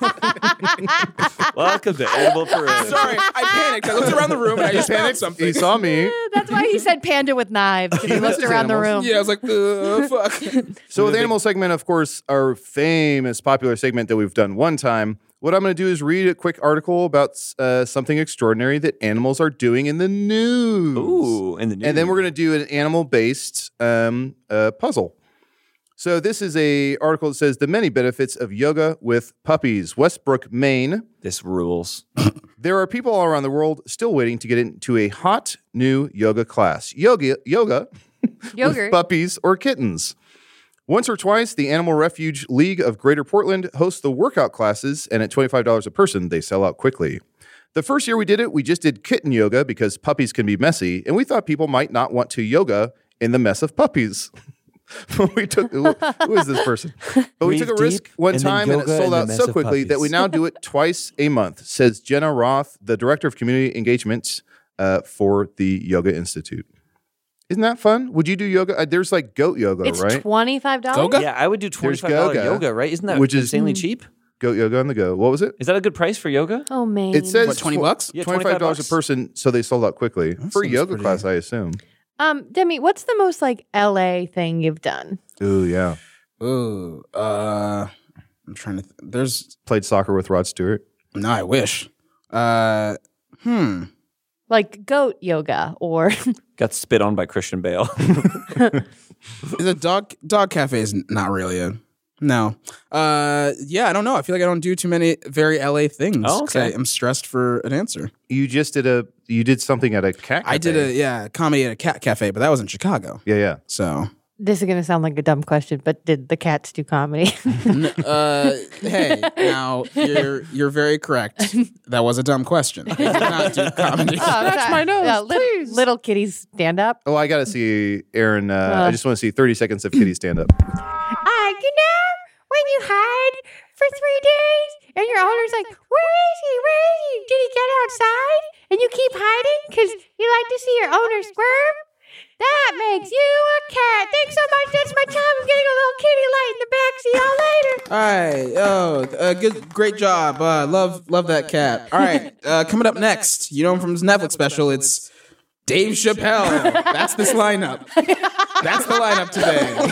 Welcome to Animal Parade. Sorry, I panicked. I looked around the room and I just found something. He saw me. That's why he said panda with knives, because he looked around the room. Yeah, I was like, uh, fuck. So with Animal segment, of course, our famous popular segment that we've done one time, what I'm going to do is read a quick article about uh, something extraordinary that animals are doing in the news. Ooh, in the news. And then we're going to do an animal-based um, uh, puzzle. So this is a article that says the many benefits of yoga with puppies. Westbrook, Maine. This rules. There are people all around the world still waiting to get into a hot new yoga class. Yoga, yoga Yogurt. with puppies or kittens. Once or twice, the Animal Refuge League of Greater Portland hosts the workout classes, and at twenty-five dollars a person, they sell out quickly. The first year we did it, we just did kitten yoga because puppies can be messy, and we thought people might not want to yoga in the mess of puppies. we took who, who is this person? But we Breathe took a risk deep, one and then time and it yoga sold in the out mess so of quickly that we puppies. now do it twice a month, says Jenna Roth, the director of community engagement uh, for the Yoga Institute. Isn't that fun? Would you do yoga? Uh, there's like goat yoga, It's right? twenty-five dollars. Goga? Yeah, I would do twenty-five dollars Goga, yoga, right? Isn't that which is- insanely cheap? Goat yoga on the go. What was it? Is that a good price for yoga? Oh, man. It says What, twenty tw- bucks? Yeah, twenty-five dollars a bucks. person, so they sold out quickly. For a seems yoga pretty- class, I assume. Um, Demi, what's the most like L A thing you've done? Ooh, yeah. Ooh, uh, I'm trying to. Th- There's Played soccer with Rod Stewart. no. I wish. Uh, hmm. Like goat yoga or Got spit on by Christian Bale. Is a dog dog cafe is not really a no. Uh, yeah, I don't know. I feel like I don't do too many very L A things. Oh, 'cause okay. I am stressed for an answer. You just did a, you did something at a cat I did cafe. a yeah comedy at a cat cafe, but that was in Chicago. Yeah, yeah. So, this is gonna sound like a dumb question, but did the cats do comedy? N- uh, hey, now you're you're very correct. That was a dumb question. I did not do comedy. That's my nose, yeah, little, little kitties stand up. Oh, I got to see Aaron. Uh, Uh. I just want to see thirty seconds of Kitty stand up. Uh, you know, when you hide for three days and your owner's like, where is he? Where is he? Did he get outside? And you keep hiding because you like to see your owner squirm? That makes you a cat. Thanks so much. That's my time. I'm getting a little kitty light in the back. See y'all later. All right. Oh, uh, good, great job. Uh, love, love that cat. All right. Uh, coming up next, you know him from his Netflix special. It's Dave Chappelle. That's this lineup. That's the lineup today.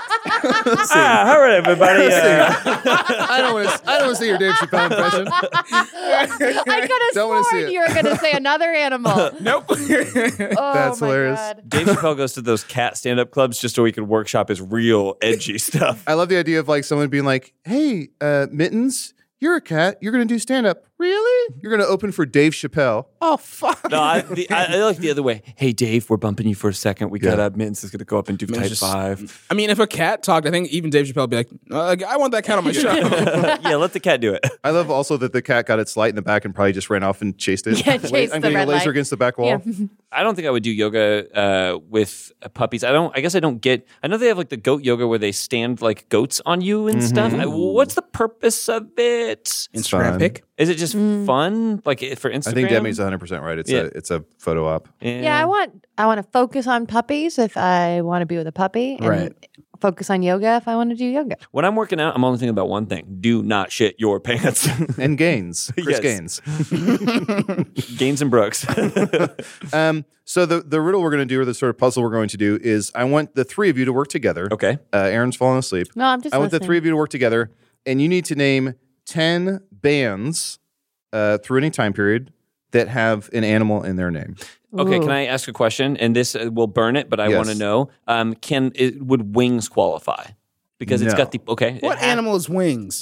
ah, all right, everybody. Uh, I don't want to. I don't want to see your Dave Chappelle impression. I could have Don't wanna see sworn it. you were going to say another animal. Nope. Oh, That's my hilarious. God. Dave Chappelle goes to those cat stand-up clubs just so he can workshop his real edgy stuff. I love the idea of like someone being like, "Hey, uh, Mittens, you're a cat. You're going to do stand up. Really? You're going to open for Dave Chappelle? Oh, fuck. No, I, the, I, I like the other way. Hey, Dave, we're bumping you for a second. We got Yeah. uh, Mittens is going to go up and do type just- five. I mean, if a cat talked, I think even Dave Chappelle would be like, uh, I want that cat on my show. Yeah, let the cat do it. I love also that the cat got its light in the back and probably just ran off and chased it. Yeah, chased I'm the getting a red laser light. against the back wall. Yeah. I don't think I would do yoga uh, with uh, puppies. I don't. I guess I don't get. I know they have like the goat yoga where they stand like goats on you and stuff. I, what's the purpose of it? Instagram fun. pic. Is it just fun, like eh, for Instagram? I think Demi's one hundred percent right. It's Yeah. a it's a photo op. Yeah, I want I want to focus on puppies if I want to be with a puppy, and Right. focus on yoga if I want to do yoga. When I'm working out, I'm only thinking about one thing: do not shit your pants. And Gaines. Chris Yes. Gaines. Gaines and Brooks. Um, so the, the riddle we're going to do, or the sort of puzzle we're going to do, is I want the three of you to work together. Okay. Uh, Aaron's falling asleep. No, I'm just. I want the listening. three of you to work together, and you need to name ten bands uh, through any time period that have an animal in their name. Okay, Ooh. can I ask a question? And this uh, will burn it, but I Yes. want to know: um, Can it, would wings qualify? Because it's No. got the okay. What it ha- animal is wings?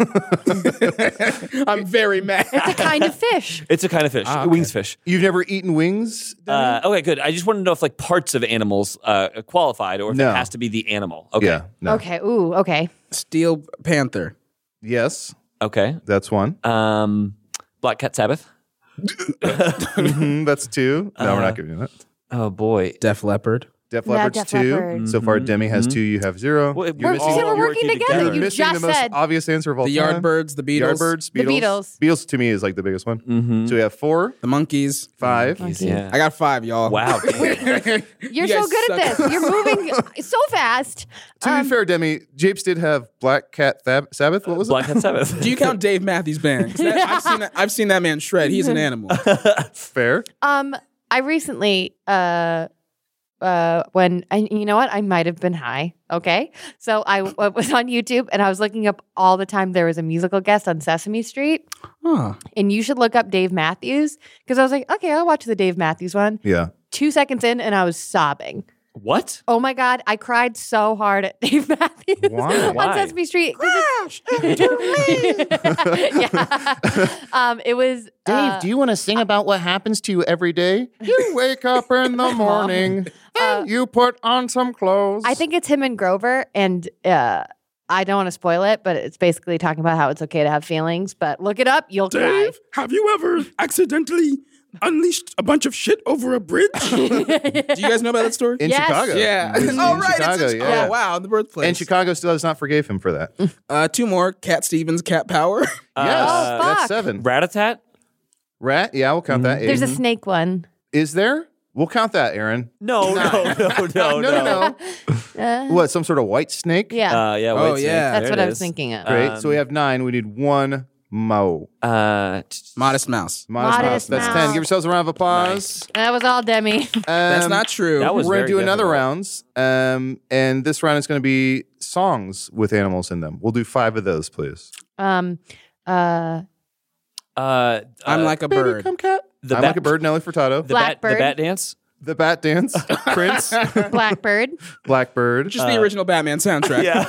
I'm very mad. It's a kind of fish. It's a kind of fish, Ah, okay. wings fish. You've never eaten wings? Uh, okay, good. I just want to know if like parts of animals uh, qualified, or if No. it has to be the animal. Okay, Yeah. No. Okay. Ooh. Okay. Steel Panther. Yes, okay. that's one. Um, Black Cat Sabbath. Mhm, that's two. No, Uh, we're not giving you that. Oh boy. Def Leppard. Def Yeah, Leppard's Def two. Leppard. So far, Mhm, Demi has mhm. two. You have zero. Well, You're we're We're, missing, you said we're all working working together. together. You you're missing just the most said. obvious answer of all The time. Yardbirds, the Beatles, Yardbirds, The Beatles. Beatles. Beatles to me is like the biggest one. Mhm. So we have four, the Monkeys. five. Monkey. Yeah. I got five, y'all. Wow. You're You so guys good at suck. this. You're moving so fast. To Um, be fair, Demi, Japes did have Black Cat Thab- Sabbath. What was Black Hat Sabbath. Do you count Dave Matthews Band? 'Cause that- I've seen that. I've seen that man shred. He's an animal. it? Fair. Um, I recently, uh, uh, when and you know what, I might have been high. Okay, so I w- was on YouTube and I was looking up all the time. There was a musical guest on Sesame Street, Huh. and you should look up Dave Matthews because I was like, okay, I'll watch the Dave Matthews one. Yeah. Two seconds in, and I was sobbing. What? Oh my god, I cried so hard at Dave Matthews Why? on Why? Sesame Street. 'Cause it's- yeah. Um, it was uh, you want to sing about what happens to you every day? You wake up in the morning, Uh, you put on some clothes. I think it's him and Grover, and uh, I don't want to spoil it, but it's basically talking about how it's okay to have feelings. But look it up, you'll Dave, have you ever accidentally unleashed a bunch of shit over a bridge? Do you guys know about that story? in Yes. Chicago. Yeah. In, in oh, right. Chicago, it's in, yeah. Oh, wow. The birthplace. And Chicago still has not forgave him for that. yes, Uh, two more. Cat Stevens, Cat Power. Oh, that's fuck. seven. Rat-a-tat? Rat, yeah, we'll count that. There's a Eight. snake one. Is there? We'll count that, Aaron. No, no, no, no, no, no, no. Uh, What, some sort of white snake? yeah, Uh, yeah. Oh, White Snake. yeah. that's There what it I was is. thinking of. Great. Um, so we have nine. We need one mo. Uh, t- Modest Mouse. Modest, Modest Mouse. That's Mouse. ten. Give yourselves a round of applause. That was all Demi. Um, That's not true. that was We're going to very do another difficult. rounds. Um, and this round is going to be songs with animals in them. We'll do five of those, please. um, uh, Uh, I'm uh, like a bird. Come cat. The I'm bat- like a bird, Nelly Furtado. The bat, the Blackbird. bat dance. The Bat Dance, Prince, Blackbird, Blackbird, Just the original Batman soundtrack. Yeah.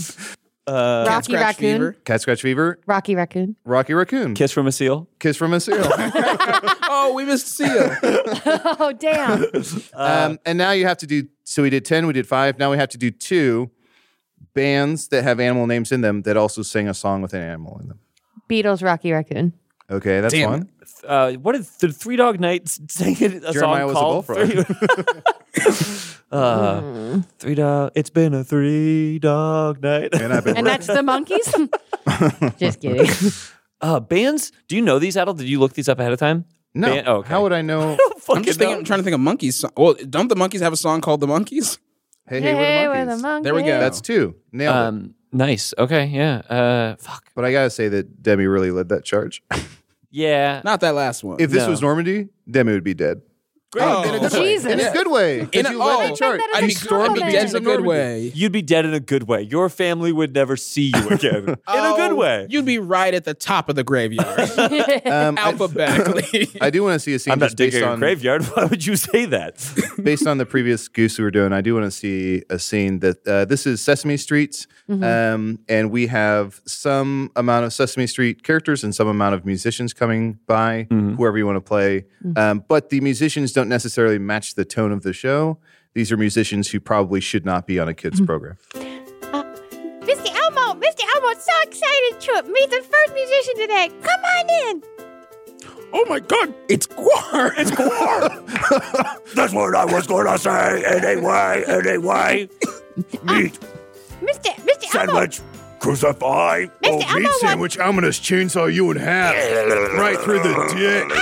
uh, Rocky Scratch Raccoon, Fever. Cat Scratch Fever, Rocky Raccoon. Rocky Raccoon, Kiss from a Seal. Kiss from a Seal. Oh, we missed Seal. Oh damn! um, and now you have to do, so we did ten, we did five. Now we have to do two bands that have animal names in them that also sing a song with an animal in them. Beatles, Rocky Raccoon. Okay, that's Damn one. Uh, what did the Three Dog Night sing it, a Jeremiah song was a called? bullfrog. Three, uh, three dog. It's been a three dog night. And I've been And that's the monkeys? Just kidding. Uh, bands. Do you know these, Adel? Did you look these up ahead of time? no. Band- oh, okay. How would I know? I'm just thinking, I'm trying to think of Monkeys. Song. Well, don't the Monkeys have a song called The Monkeys? Hey, hey, Hey, we're we're the the monkeys. monkeys. There we go. That's two. Nailed it. Um, nice. Okay. Yeah. Uh, fuck. But I gotta say that Demi really led that charge. Yeah. Not that last one. If this No. was Normandy, Demi would be dead. Oh. in a good Jesus. way. In a good way. In Because a- you led oh. the charge. that as I'd a be, I'd be compliment. dead in a good Normandy. way. You'd be dead in a good way. Your family would never see you again. in a good Oh, way. You'd be right at the top of the graveyard, Um, I, alphabetically. I do want to see a scene I'm not just based digging a on graveyard. Why would you say that? based on the previous goose we were doing. I do want to see a scene that uh, this is Sesame Street, um, and we have some amount of Sesame Street characters and some amount of musicians coming by, whoever you want to play. Um, but the musicians don't necessarily match the tone of the show. These are musicians who probably should not be on a kids program. Mister Elmo, Mister Elmo, so excited to meet the first musician today. Come on in. Oh my God, it's Guar. It's Guar. That's what I was going to say. Anyway, anyway. Meat Mister Mister sandwich. Crucify. Mister Elmo, Meat what- sandwich, I'm gonna chainsaw you in half. Right through the dick.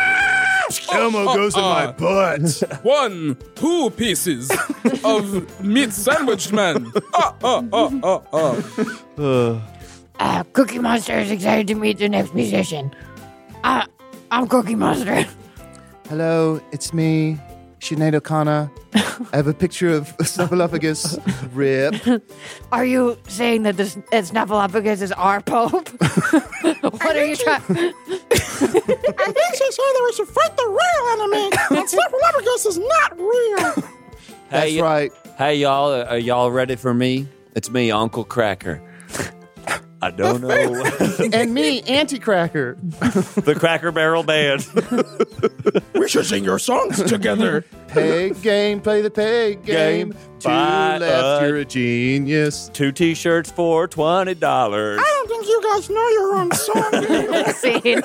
Elmo goes in my butt. One, two pieces of meat sandwich man. Oh, oh, oh, oh, oh. Uh, Cookie Monster is excited to meet the next musician. Uh, I'm Cookie Monster. Hello, it's me, Sinead O'Connor. I have a picture of Snuffleupagus. Rip. Are you saying that this uh, Snuffleupagus is our pope? What are you trying? I think she said that we should fight the real enemy. And Snuffleupagus is not real. That's Hey, right. Hey, y'all. Are y'all ready for me? It's me, Uncle Cracker. I don't know. And me, Anti-Cracker. The Cracker Barrel Band. We should sing your songs together. peg game, play the peg game. Game. Two Buy left, a- you're a genius. Two T-shirts for twenty dollars. I don't think you guys know your own song.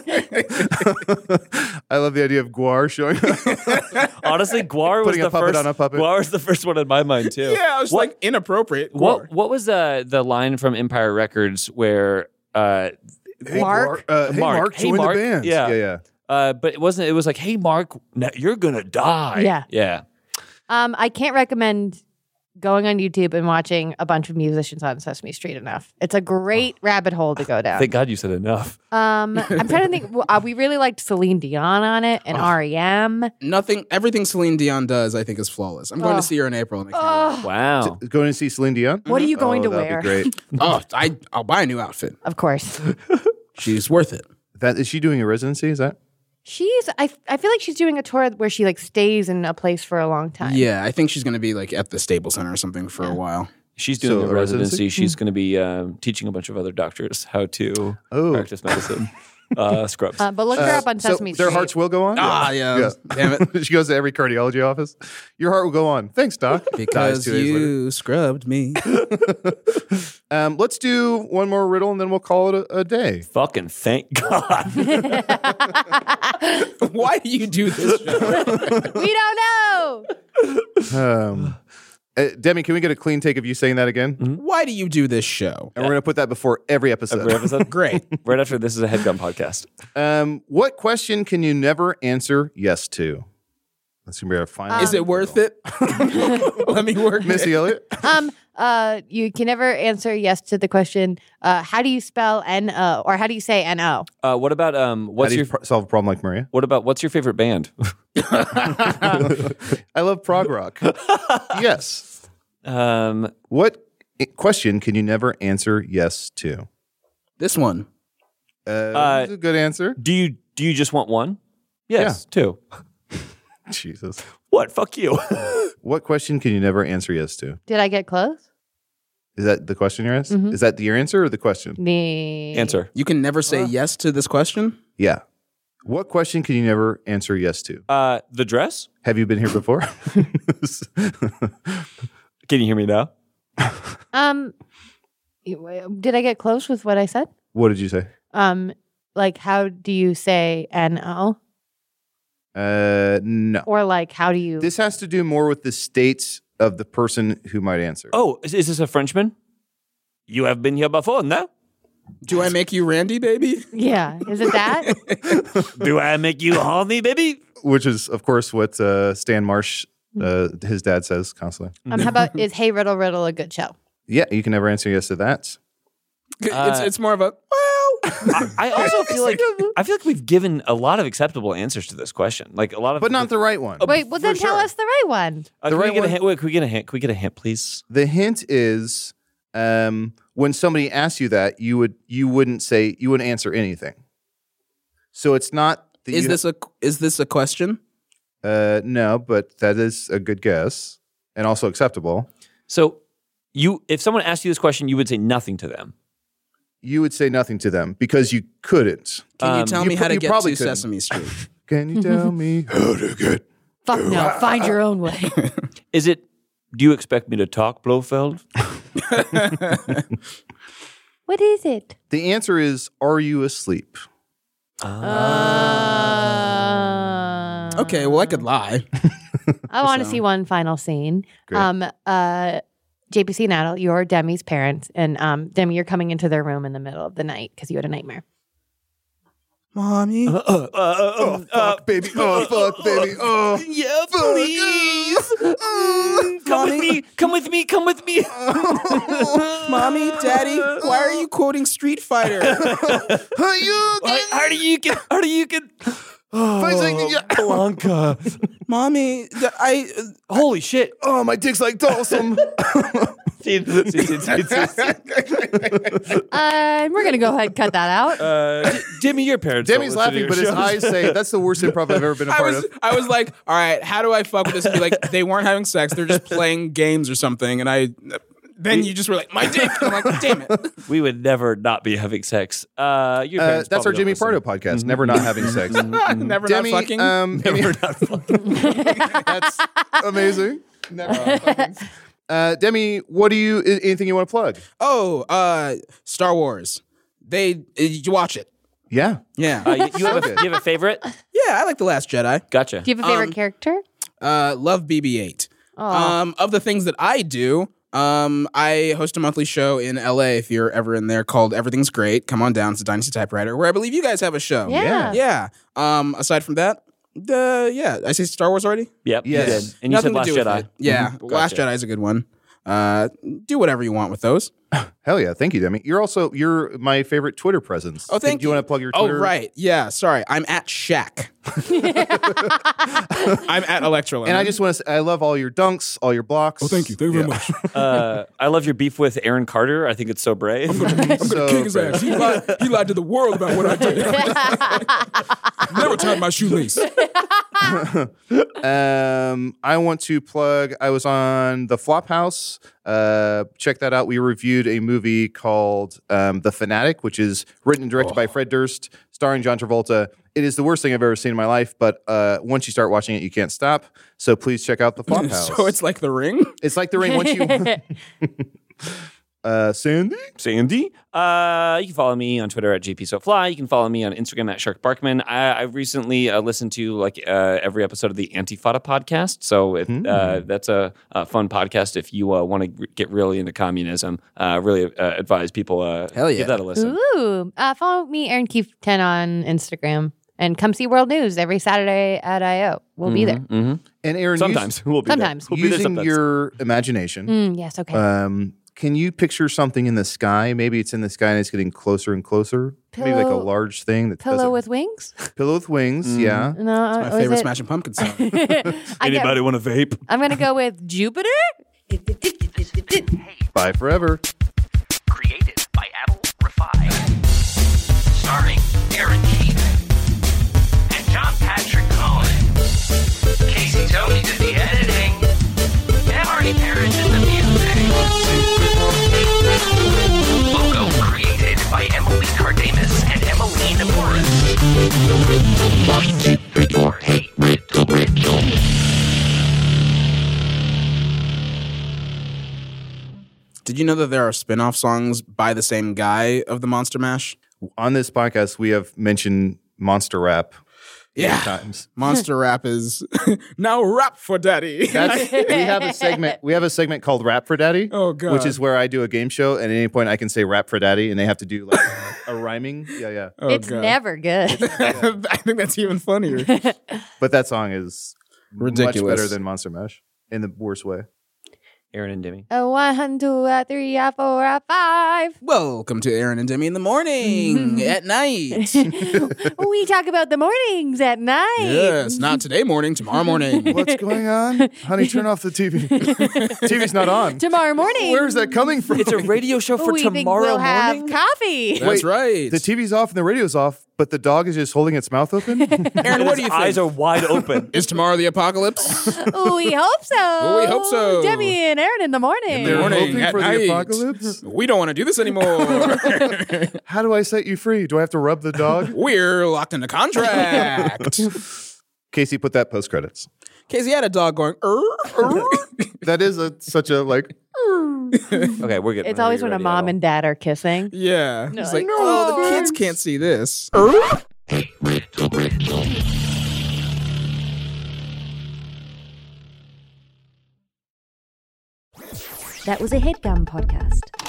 Scene. I love the idea of Guar showing up. Honestly, Guar was Putting a the puppet first. on a puppet. Guar was the first one in my mind too. Yeah, I was What- like inappropriate. What What was uh, the line from Empire Records where? Uh, Hey, Mark? Guar, uh, hey, Mark. Mark, Hey, join Mark. the band. Yeah. yeah, yeah. uh, but it wasn't. It was like, "Hey, Mark, now you're gonna die." Yeah. yeah. Um, I can't recommend going on YouTube and watching a bunch of musicians on Sesame Street enough. It's a great rabbit hole to go down. Thank God you said enough. Um, I'm trying to think. well, Uh, we really liked Celine Dion on it and R E M. Nothing, everything Celine Dion does, I think, is flawless. I'm going Oh. to see her in April. And I can't wait. Oh, Wow. Going to see Celine Dion? what are you going oh, to that'd wear? Be great. Oh, I, I'll buy a new outfit. Of course. She's worth it. That is she doing a residency? Is that? She's. I. I feel like she's doing a tour where she like stays in a place for a long time. Yeah, I think she's going to be like at the Staples Center or something for a while. She's doing So, a a residency. residency? She's going to be uh, teaching a bunch of other doctors how to Oh. practice medicine. Uh, scrubs. Uh, but look her Uh, up on so Sesame their Street. hearts will go on? Ah, yeah. Damn it. she goes to every cardiology office. Your heart will go on. Thanks, Doc. Dies Because two days later. you scrubbed me. Um, let's do one more riddle and then we'll call it a, a day. Fucking thank God. Why do you do this show? We don't know. Um, uh, Demi, can we get a clean take of you saying that again? Why do you do this show? And we're going to put that before every episode. Every episode? Great. Right after this is a HeadGum podcast. Um, what question can you never answer yes to? That's going to be our final. Is it worth it? Let me work. Missy it. Elliott? Um. Uh. You can never answer yes to the question. Uh. How do you spell N O or how do you say N O? Uh, what about um? How What's do you your pr- solve a problem like Maria? What about what's your favorite band? I love prog rock. Yes. Um, What i- question can you never answer yes to? This one. Uh, Uh, that's a good answer. do you do you just want one? Yes, two. Jesus. What? Fuck you. What question can you never answer yes to? Did I get close? Is that the question you're asking? Mhm. Is that the, your answer or the question? The Answer. You can never say yes to this question? Yeah. What question can you never answer yes to? Uh, the dress. Have you been here before? Can you hear me now? Um. you- Did I get close with what I said? What did you say? Um. Like, how do you say N O? Uh, no. Or like, how do you? This has to do more with the states of the person who might answer. Oh, is, is this a Frenchman? You have been here before, no? Do I make you Randy, baby? Yeah. Is it that? Do I make you horny, baby? Which is, of course, what uh, Stan Marsh, uh, his dad, says constantly. um. How about is Hey Riddle Riddle a good show? Yeah, you can never answer yes to that. it's it's more of a well. I, I also feel like I feel like we've given a lot of acceptable answers to this question. Like a lot of, But not the right one. Wait. Well, then tell us the right one. Uh, the can right we get one- a hint? Wait, can we get a hint? Can we get a hint, please? The hint is um, when somebody asks you that, you would you wouldn't say you wouldn't answer anything. So it's not. That Is you this a is this a question? Uh, no, but that is a good guess and also acceptable. So, you, if someone asked you this question, you would say nothing to them. You would say nothing to them because you couldn't. Can you Um, tell you me pro- how to you get probably to couldn't. Sesame Street? Can you tell me how to get? Fuck no. Find your own way. Is it? Do you expect me to talk, Blofeld? What is it? The answer is: Are you asleep? Uh, Okay, well I could lie. I want to So- see one final scene. Great. Um, uh, J P C and Adel, you're Demi's parents, and um, Demi, you're coming into their room in the middle of the night because you had a nightmare. Mommy. Uh, uh, uh, Oh fuck, baby! Oh fuck, baby! Oh, yeah, please. Mm, come with me. Come with me. Come with me. Mommy, Daddy, why are you quoting Street Fighter? are you? How do you get? How do you get? Oh, Blanca. Mommy, th- I Holy shit. Oh, my dick's like Dawson. See, see, see, see, see. Uh, we're gonna go ahead and cut that out. Uh, D- Demi, your parents. Demi's don't listen to laughing, your but his shows. eyes say that's the worst improv I've ever been a I part was of. I was like, all right, how do I fuck with this? And be like, they weren't having sex, they're just playing games or something. And I then you just were like, my dick. I'm like, damn it. We would never not be having sex. Uh, your Uh, parents that's our probably Jimmy don't Pardo listen. podcast. Never not having sex. Never Demi, not fucking. Um, Demi, Never not fucking. that's amazing. Never not fucking. Uh, Demi, what do you? i- Anything you want to plug? Oh, uh, Star Wars. They, uh, you watch it. Yeah. Yeah. Uh, you, you, have a, good. you have a favorite? yeah, I like The Last Jedi. Gotcha. Do you have a favorite Um, character? Uh, love B B eight. Oh. Um, of the things that I do, um, I host a monthly show in L A if you're ever in there called Everything's Great. Come on down. It's a Dynasty Typewriter where I believe you guys have a show. Yeah. Yeah. Um, aside from that, uh, yeah, I say Star Wars already. Yep. you Yes. did. And you Nothing said Last to do with Jedi. it. Yeah, Mhm. Last Gotcha. Jedi is a good one. Uh, do whatever you want with those. Hell yeah. Thank you, Demi. You're also you're my favorite Twitter presence. Oh, thank Do you you. want to plug your Twitter? Oh, right. Yeah. Sorry, I'm at Shaq. I'm at Electrolemon. And I just want to say, I love all your dunks, all your blocks. Oh, thank you. Thank you very much. Uh, I love your beef with Aaron Carter. I think it's so brave. I'm gonna So kick his brave. ass. He lied, he lied to the world about what I did. Never tied my shoelace. Um, I want to plug. I was on the Flophouse. Uh, check that out. We reviewed a movie called um, The Fanatic, which is written and directed by Fred Durst, starring John Travolta. It is the worst thing I've ever seen in my life, but uh, once you start watching it, you can't stop. So please check out the Flophouse. So it's like The Ring. It's like The Ring. Once you, uh, Sandy. Sandy. Uh, you can follow me on Twitter at jpsofly. You can follow me on Instagram at Shark Barkman. I, I recently uh, listened to like uh, every episode of the Antifada podcast, so it, uh, that's a, a fun podcast if you uh, want to r- get really into communism. Uh, really uh, advise people uh, Hell yeah. give that a listen. Ooh. Uh, follow me, Aaron Keefe ten on Instagram. And come see World News every Saturday at I O. We'll be there. Mm-hmm. And Aaron, Sometimes we'll be Sometimes. there. We'll be there using sometimes. your imagination, Mm, yes, okay. um, can you picture something in the sky? Maybe it's in the sky and it's getting closer and closer. Maybe like a Pillow- large thing that Pillow doesn't- with wings? pillow with wings. Mm. Yeah. No, My was favorite it- Smashing Pumpkins song. I Anybody want a vape? am going to go with Jupiter. Bye forever. Created by Adel Rafai. Starring Aaron Keith and John Patrick Cohen. Casey Tony did the editing. And Marty Parrish did the music. Logo created by Emily Cardamus and Emmeline Morris. Hey, Riddle, Riddle. Did you know that there are spin-off songs by the same guy of the Monster Mash? On this podcast, we have mentioned monster rap Yeah. many times. Monster Rap is now rap for daddy. That's, we have a segment. We have a segment called Rap for Daddy. Oh, God. Which is where I do a game show, and at any point I can say Rap for Daddy, and they have to do like a, a rhyming. Yeah, yeah. Oh, It's God. never good. I think that's even funnier. But that song is Ridiculous. much better than Monster Mash in the worst way. Aaron and Demi. A one, two, a three, a four, a five. Welcome to Aaron and Demi in the morning, at night. We talk about the mornings at night. Yes, not today morning, tomorrow morning. What's going on, honey? Turn off the T V. T V's not on. Tomorrow morning. Where is that coming from? It's a radio show for we think tomorrow we'll have morning. coffee. That's Wait, right. The T V's off and the radio's off, but the dog is just holding its mouth open. Aaron, what do you His eyes think? are wide open. Is tomorrow the apocalypse? We hope so. We hope so. Debbie and Aaron in the morning. They're morning, hoping at for night. the apocalypse. We don't want to do this anymore. How do I set you free? Do I have to rub the dog? We're locked into contract. Casey, put that post credits. Casey had a dog going, "Er, er." That is a such a like. Okay, we're good. It's always when a mom and dad are kissing. Yeah. He's like, like, oh, the "No." kids can't see this. Hey, Riddle, Riddle. That was a headgum podcast.